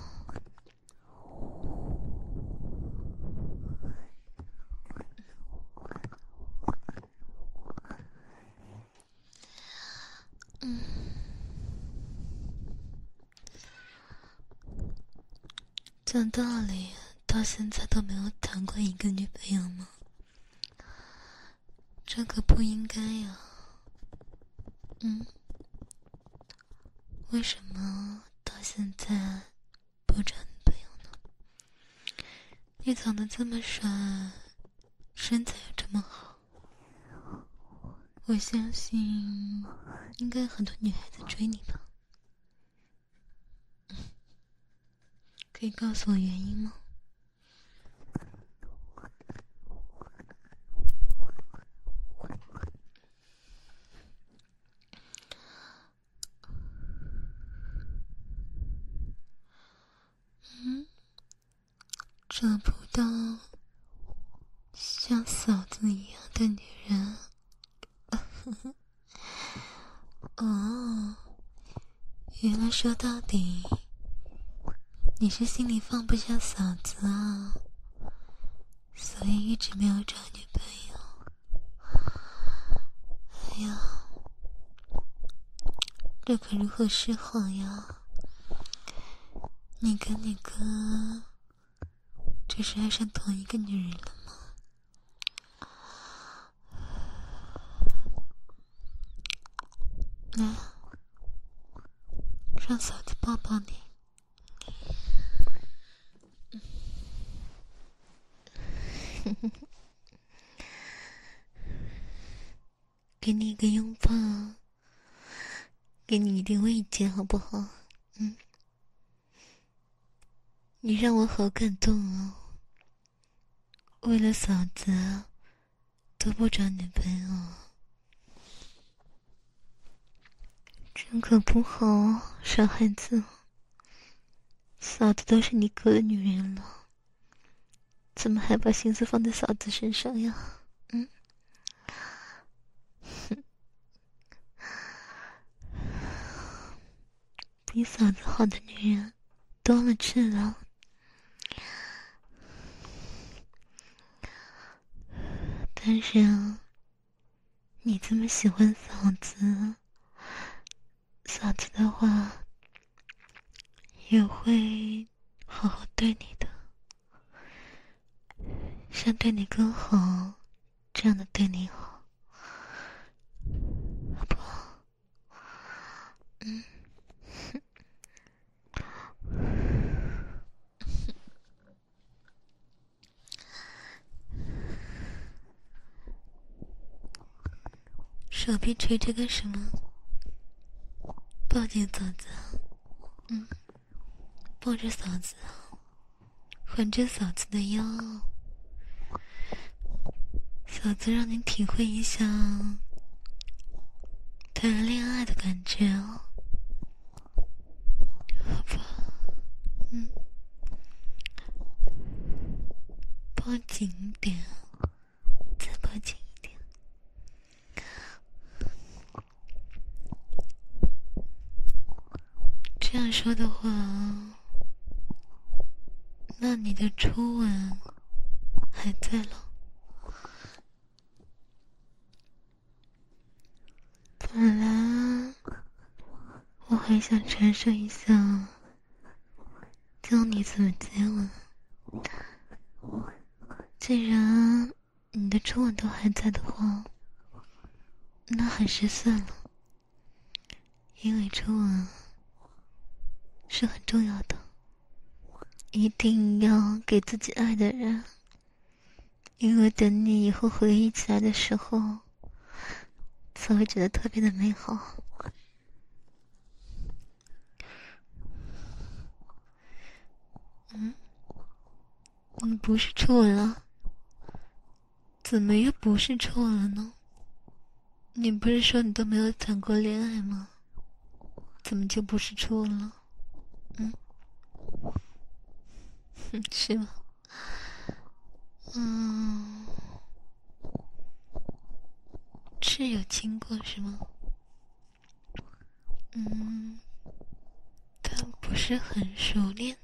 Speaker 1: 讲道理，到现在都没有谈过一个女朋友吗？ 这可不应该呀。为什么到现在不找女朋友呢？你长得这么帅，身材又这么好，我相信应该很多女孩子追你吧。可以告诉我原因吗？找不到像嫂子一样的女人。哦，原来说到底你是心里放不下嫂子啊，所以一直没有找女朋友。哎呀，这可如何是好呀？你跟你哥这是爱上同一个女人了吗？来，让嫂子抱抱你。给你一个拥抱，给你一点慰藉好不好？你让我好感动哦。为了嫂子都不找女朋友，真可不好哦，傻孩子。嫂子都是你哥的女人了，怎么还把心思放在嫂子身上呀？比嫂子好的女人多了去了。但是啊，你这么喜欢嫂子，嫂子的话也会好好对你的，像对你哥好这样的对你好，好不好？手臂垂着个什么？抱紧嫂子啊，抱着嫂子啊，环着嫂子的腰，嫂子让你体会一下谈恋爱的感觉哦，好吧？抱紧一点，再抱紧一点。这样说的话，那你的初吻还在了？本来我还想传授一下，教你怎么接吻。既然你的初吻都还在的话，那还是算了，因为初吻是很重要的，一定要给自己爱的人，因为等你以后回忆起来的时候，才会觉得特别的美好。你不是初吻了？怎么又不是初吻了呢？你不是说你都没有谈过恋爱吗？怎么就不是初吻了？是吗？是有亲过是吗？但不是很熟练。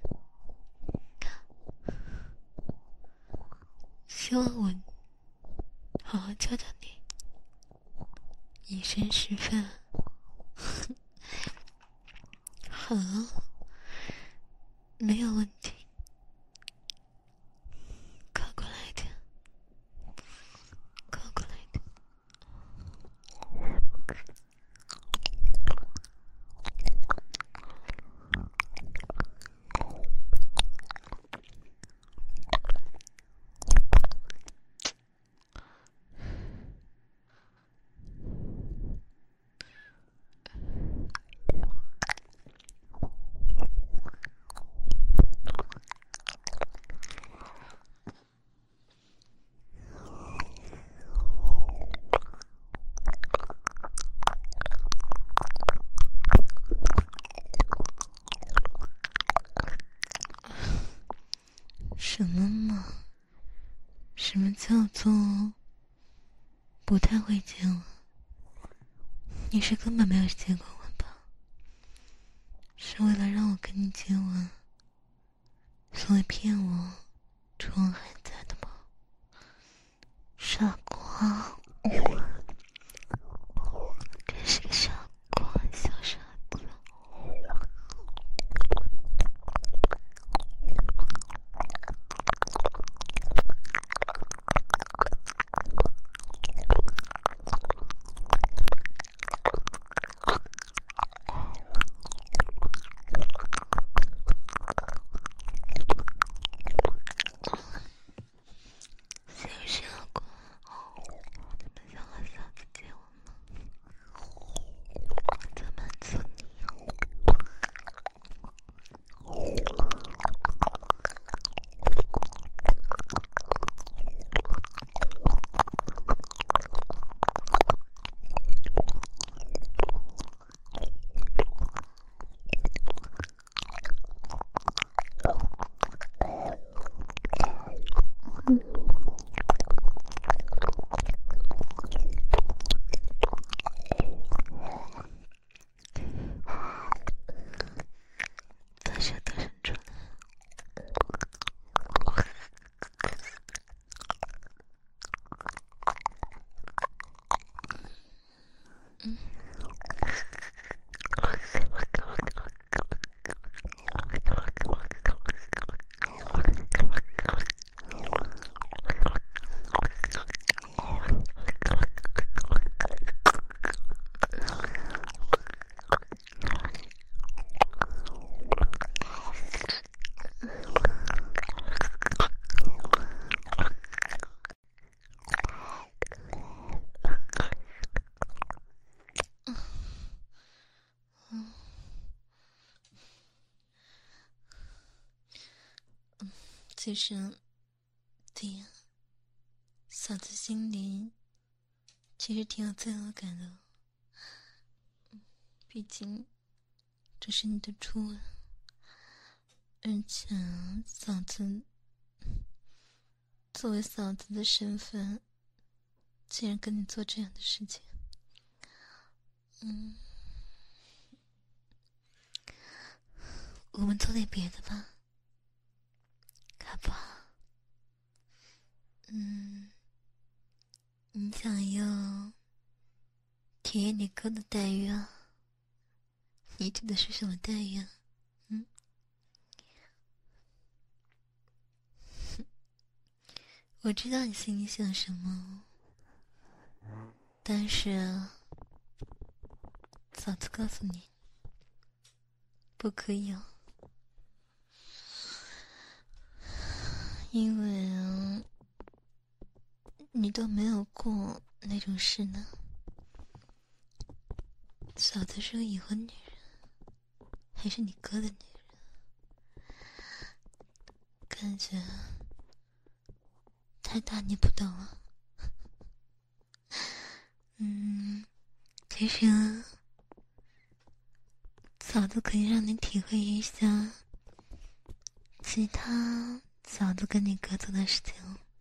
Speaker 1: 希望我好好教教你，以身示范。好，没有问题。靠过来一点，靠过来一点。 什么嘛？什么叫做不太会接吻？你是根本没有接过吻吧？是为了让我跟你接吻，所以骗我床还在的吗？傻瓜，真是个傻瓜，小傻子。其实，对呀，嫂子心里其实挺有罪恶感的。毕竟这是你的初吻，而且嫂子作为嫂子的身份，竟然跟你做这样的事情。我们做点别的吧，好不好？你想要体验你哥的待遇啊？你指的是什么待遇啊？我知道你心里想什么，但是嫂子告诉你，不可以哦，因为你都没有过那种事呢。嫂子是个已婚女人，还是你哥的女人，感觉太大逆不道了。其实嫂子可以让你体会一下其他嫂子跟你哥做的事情，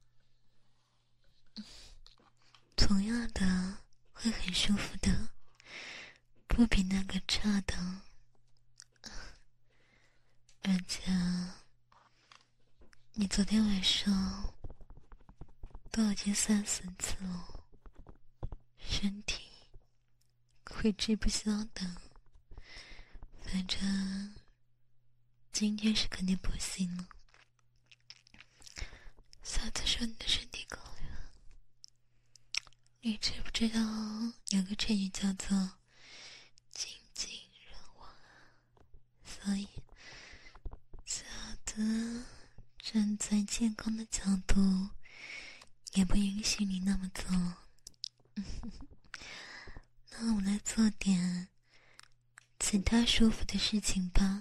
Speaker 1: 同样的会很舒服的，不比那个差的。而且你昨天晚上都已经3、4次了，身体会吃不消的。反正今天是肯定不行了。嫂子说你的身体够了，你知不知道有个成语叫做精尽人亡？所以嫂子站在健康的角度，也不允许你那么做。那我来做点其他舒服的事情吧。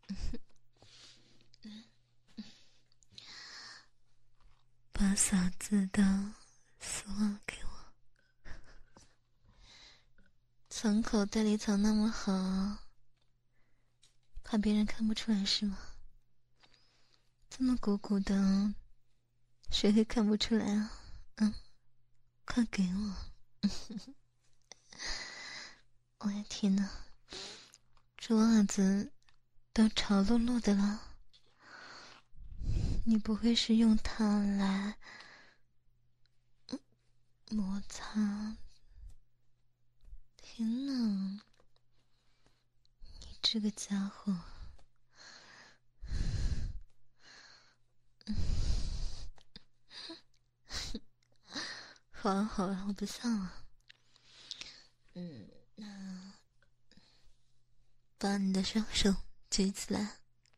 Speaker 1: 把嫂子的丝袜给我，藏口袋里藏那么好，怕别人看不出来是吗？ 这么鼓鼓的，谁会看不出来啊？快给我！我的天哪，这袜子都潮漉漉的了，你不会是用它来摩擦？天哪，你这个家伙！好了好了，我不上了。那把你的双手举起来。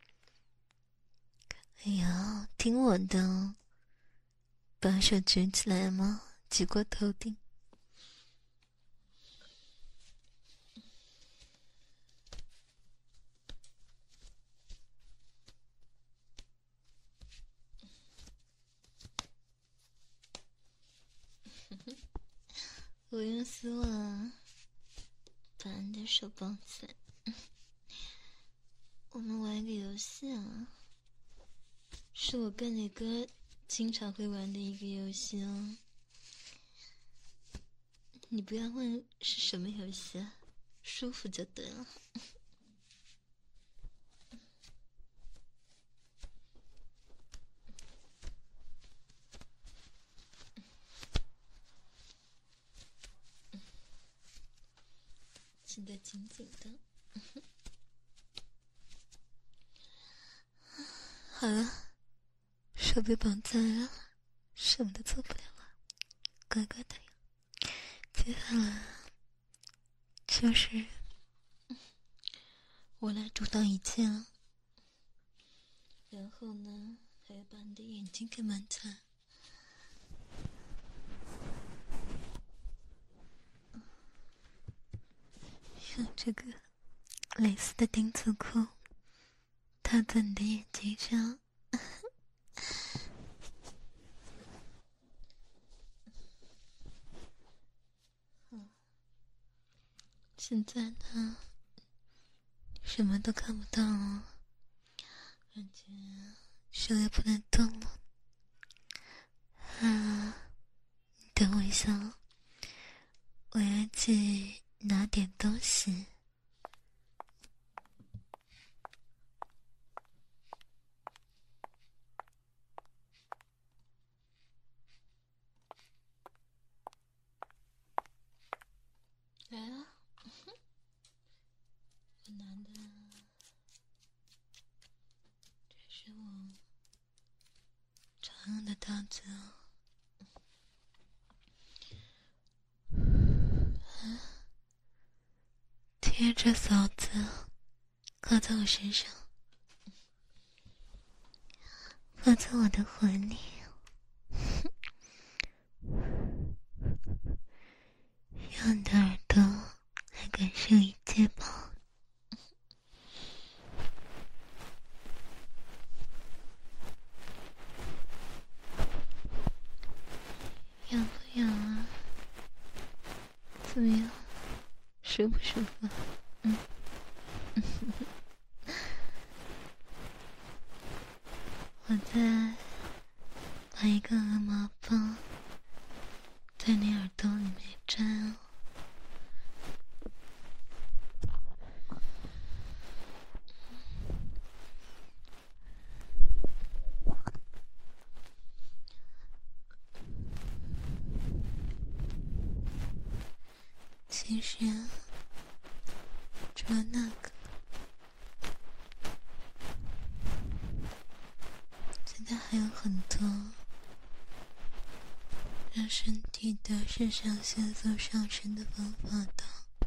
Speaker 1: 哎呀，听我的，把手举起来吗？举过头顶。我用丝袜把你的手绑起来。我们玩一个游戏啊，是我跟你哥经常会玩的一个游戏哦。你不要问是什么游戏啊，舒服就对了。记得紧紧的。好了，手被绑在了，什么都做不了了，乖乖的呀。接下来就是我来主导一切了。然后呢，还要把你的眼睛给蒙起来。用这个蕾丝的丁字裤套在你的眼睛上。现在呢，什么都看不到了，而且手也不能动了。你等我一下哦，我要去拿点东西。来了，我拿的，这是我常用的刀子哦。贴着嫂子靠在我身上，放在我的怀里，让你的耳朵来感受一切吧。痒不痒啊？怎么样？舒不舒服？我再把一个鹅毛棒在你耳朵里面粘哦。其实除了那个，现在还有很多让身体的肾上腺素上升的方法的。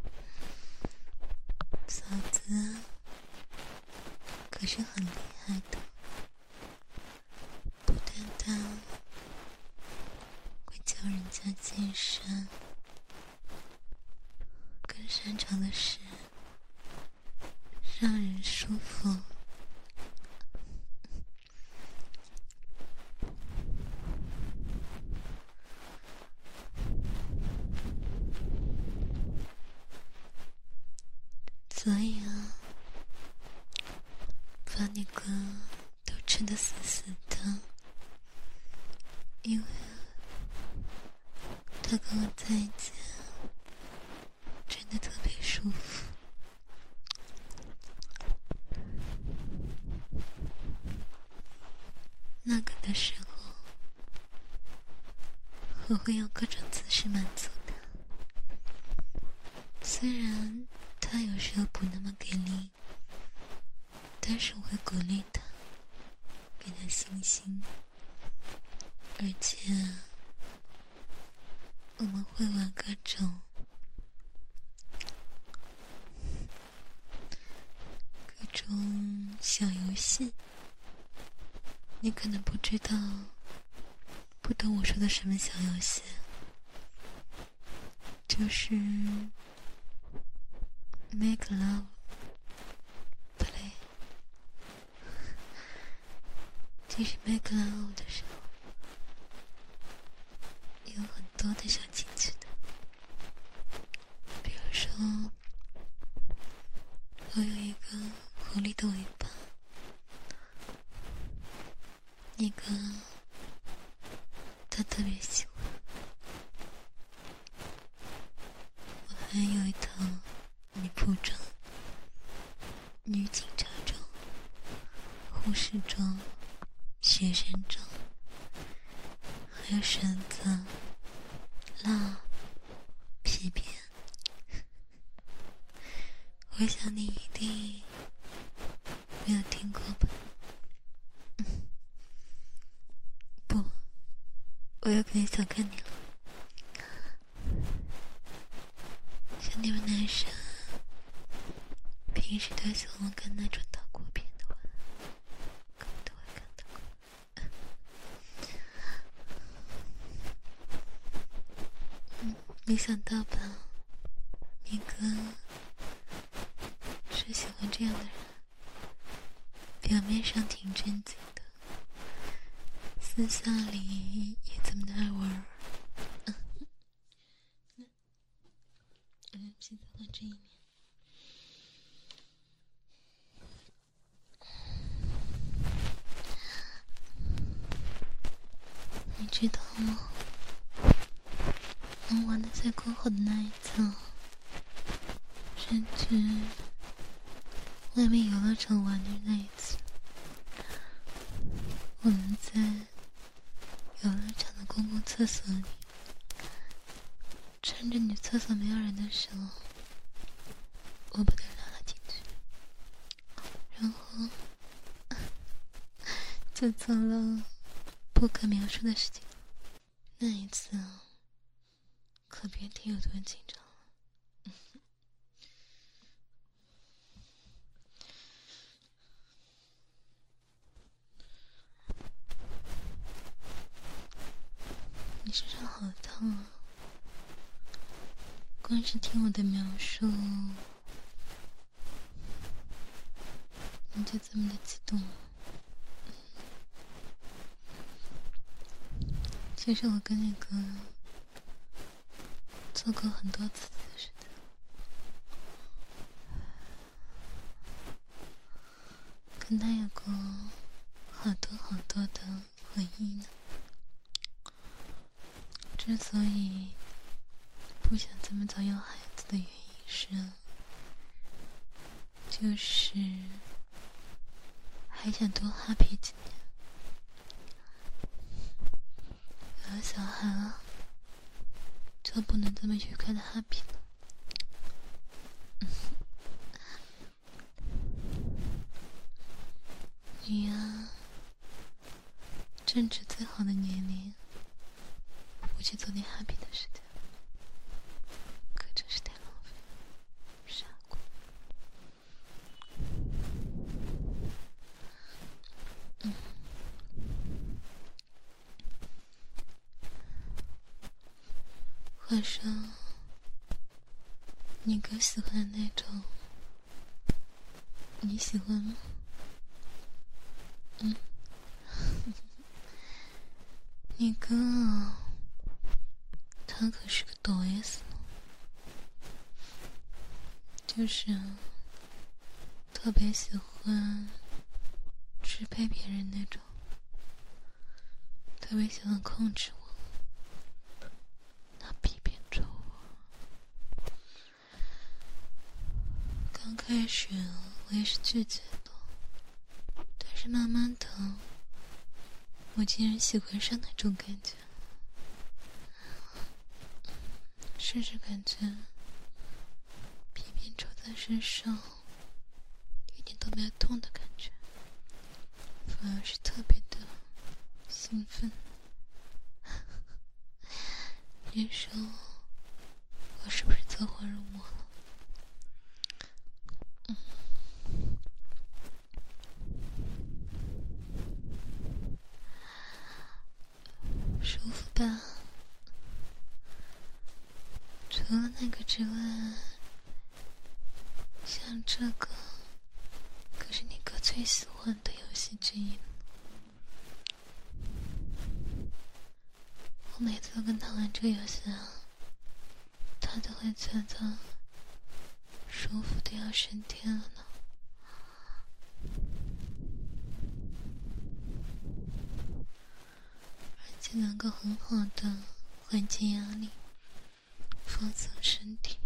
Speaker 1: 嫂子可是很厉害的，不单单会教人家健身，更擅长的是让人舒服。所以啊，把你哥都撑得死死的，因为他跟我在一起真的特别舒服。那个的时候，我会用各种姿势满足他，虽然他有时候不那么给力，但是我会鼓励他，给他信心，而且我们会玩各种小游戏。你可能不知道，不懂我说的什么小游戏，就是 make love play。 其实 make love 的时候有很多的小情趣的，比如说我有一个狐狸的尾巴，那个他特别喜欢。我还有一套女仆装、女警察装、护士装、学生装，还有绳子、蜡、皮鞭。我想你一定没有听过吧？不，我又可以小看你了。像你们男生平时都喜欢看那种岛国片的话，可能都会看到过。没想到吧，明哥是喜欢这样的人，表面上挺正经的，私下里也这么的爱玩儿。现在换这一面。你知道吗？能玩的最过火的那一次，甚至外面游乐场玩的那一次，我们在游乐场的公共厕所里，趁着女厕所没有人的时候，我把她拉了进去，然后就做了不可描述的事情。那一次可别提有多紧张了。你身上好烫啊！光是听我的描述，你就这么的激动。其实我跟那个做过很多次的事的，跟他有过好多好多的回忆呢。之所以不想这么早有孩子的原因是，就是还想多 happy 几年。有了小孩了，就不能这么愉快的 happy 了。你呀，正值最好的年龄，不去做点 happy 的事情，可真是太浪费了，傻瓜。话说，你哥喜欢那种，你喜欢吗？你哥啊，他可是个抖 S， 就是特别喜欢支配别人那种，特别喜欢控制我，他批评着我。刚开始我也是拒绝的，但是慢慢的，我竟然喜欢上那种感觉，甚至感觉皮鞭抽在身上一点都没有痛的感觉，反而是特别的兴奋。你说我是不是走火入魔了？舒服吧？除了那个之外，像这个可是你哥最喜欢的游戏之一。我每次跟他玩这个游戏啊，他都会觉得舒服的要升天了呢。而且能够很好的缓解压力，放松身体。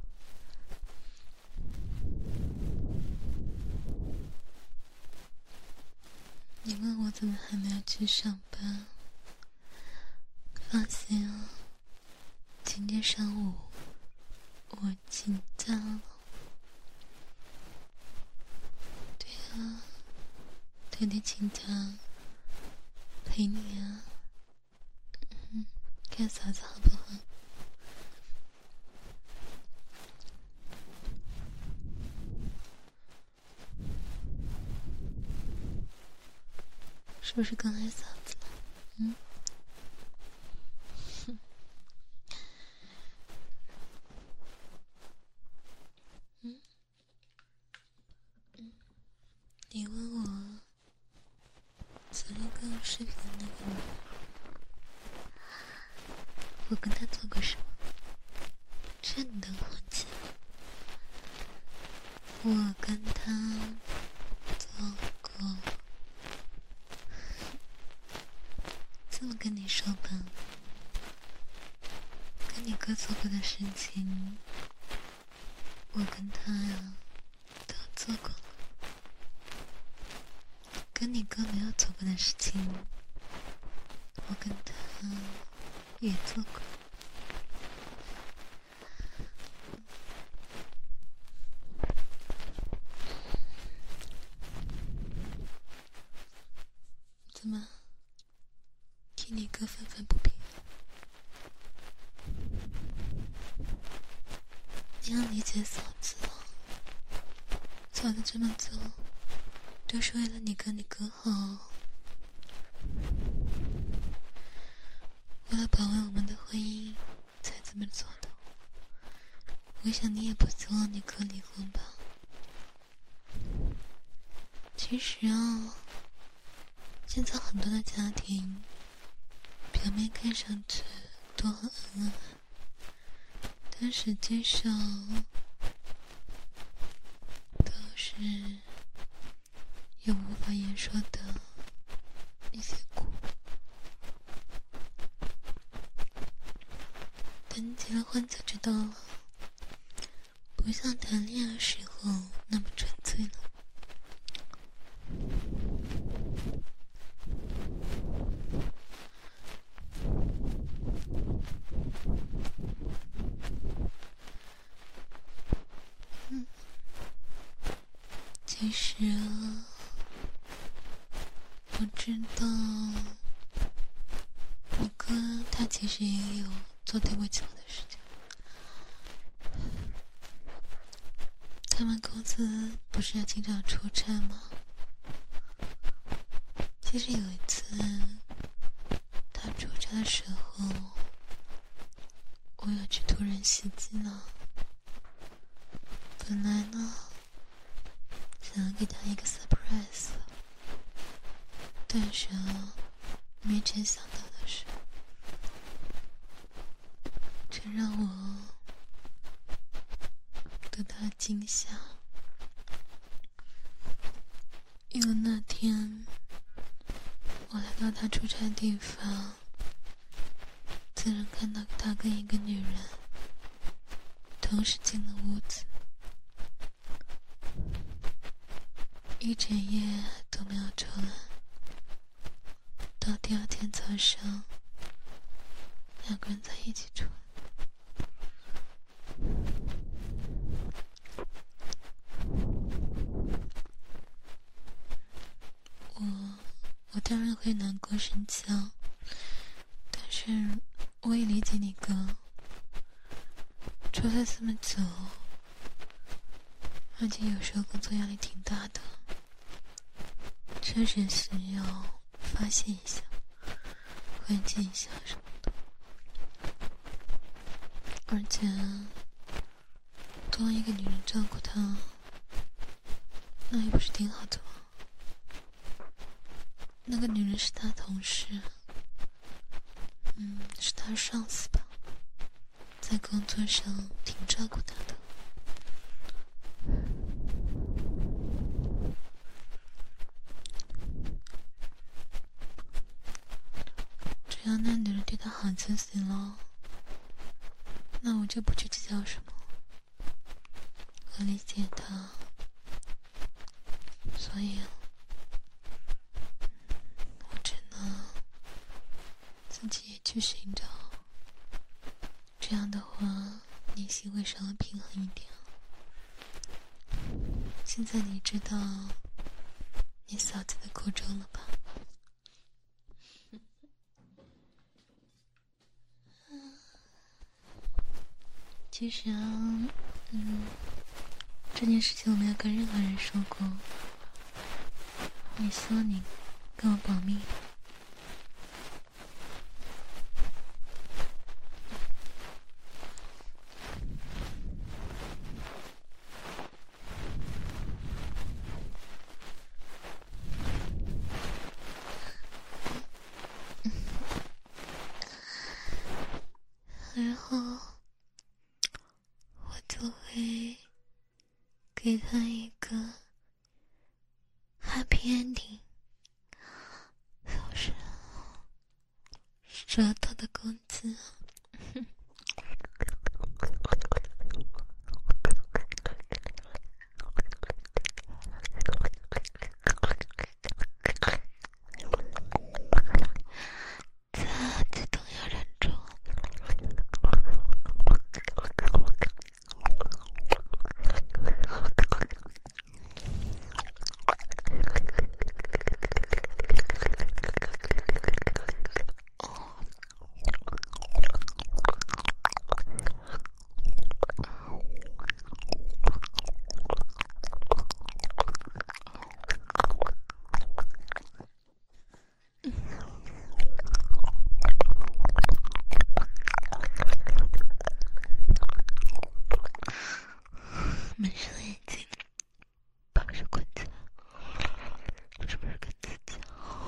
Speaker 1: 你问我怎么还没有去上班？放心啊，今天上午我请假了。对啊，特地请假陪你啊。看嫂子好不好？是不是更爱嫂子了？你问我昨天跟我视频的那个女孩，我跟她做过什么？这你都忘记了？我跟她做过，这么跟你说吧，跟你哥做过的事情，我跟他呀都做过了。跟你哥没有做过的事情，我跟他也做过。怎么替你哥愤愤不平？你要理解嫂子了，嫂子这么做都是为了你跟你哥好，为了保卫我们的婚姻才这么做的。我想你也不希望你哥离婚吧？其实啊，现在很多的家庭表面看上去都很恩爱，但实际上都是有无法言说的一些苦。等你结了婚就知道了，不像谈恋爱时候那么纯粹了。其实啊，我知道你哥他其实也有做对不起我的事情。他们公司不是要经常出差吗？其实有一次他出差的时候，我有去突然袭击了。本来呢想要给他一个 surprise， 但是没成想到的是，这让我得到惊吓。因为那天他出差的地方，自然看到他跟一个女人同时进了屋子，一整夜都没有出来。到第二天早上，两个人在一起出来。我当然会难过生气啊，但是我也理解你哥，出来这么久，而且有时候工作压力挺大的，确实需要发泄一下，缓解一下什么的。而且多一个女人照顾他，那也不是挺好的吗？那个女人是他同事，是他上司吧，在工作上挺照顾他的。只要那女人对他好就行了，那我就不去计较什么。我理解他，所以我只能自己也去寻找，这样的话内心会稍微平衡一点。现在你知道你嫂子的苦衷了吧？其实啊，这件事情我没有跟任何人说过，也希望你跟我保密。然后我就会给他一个 happy ending， 就是舌头的攻击。自动要忍住。没事，眼睛把手关起来，是不是更刺激？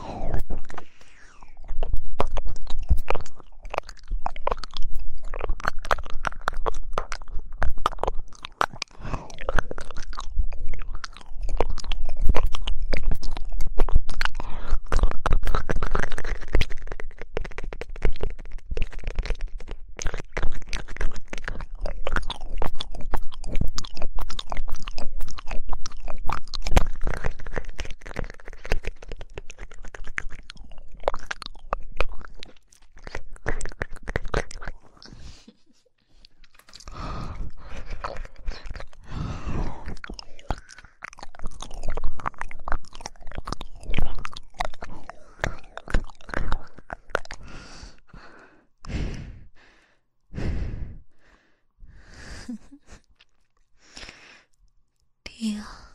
Speaker 1: 弟啊，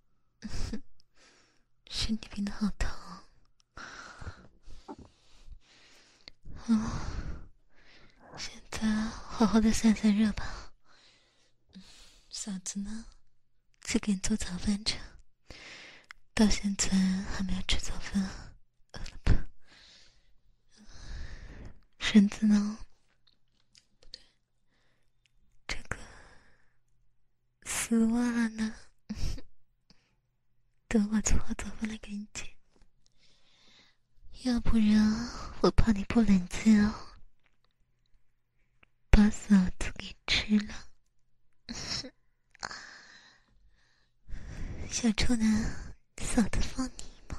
Speaker 1: 身体变得好疼。现在好好的散散热吧。嫂子呢？去给你做早饭吃。到现在还没有吃早饭，饿了吧？绳子呢？不对，这个丝袜呢？等我做好早饭来给你解。 要不然我怕你不冷静哦，把嫂子给吃了。小臭男，嫂子放你吗？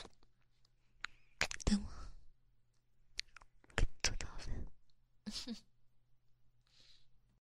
Speaker 1: 等我，给你做到分。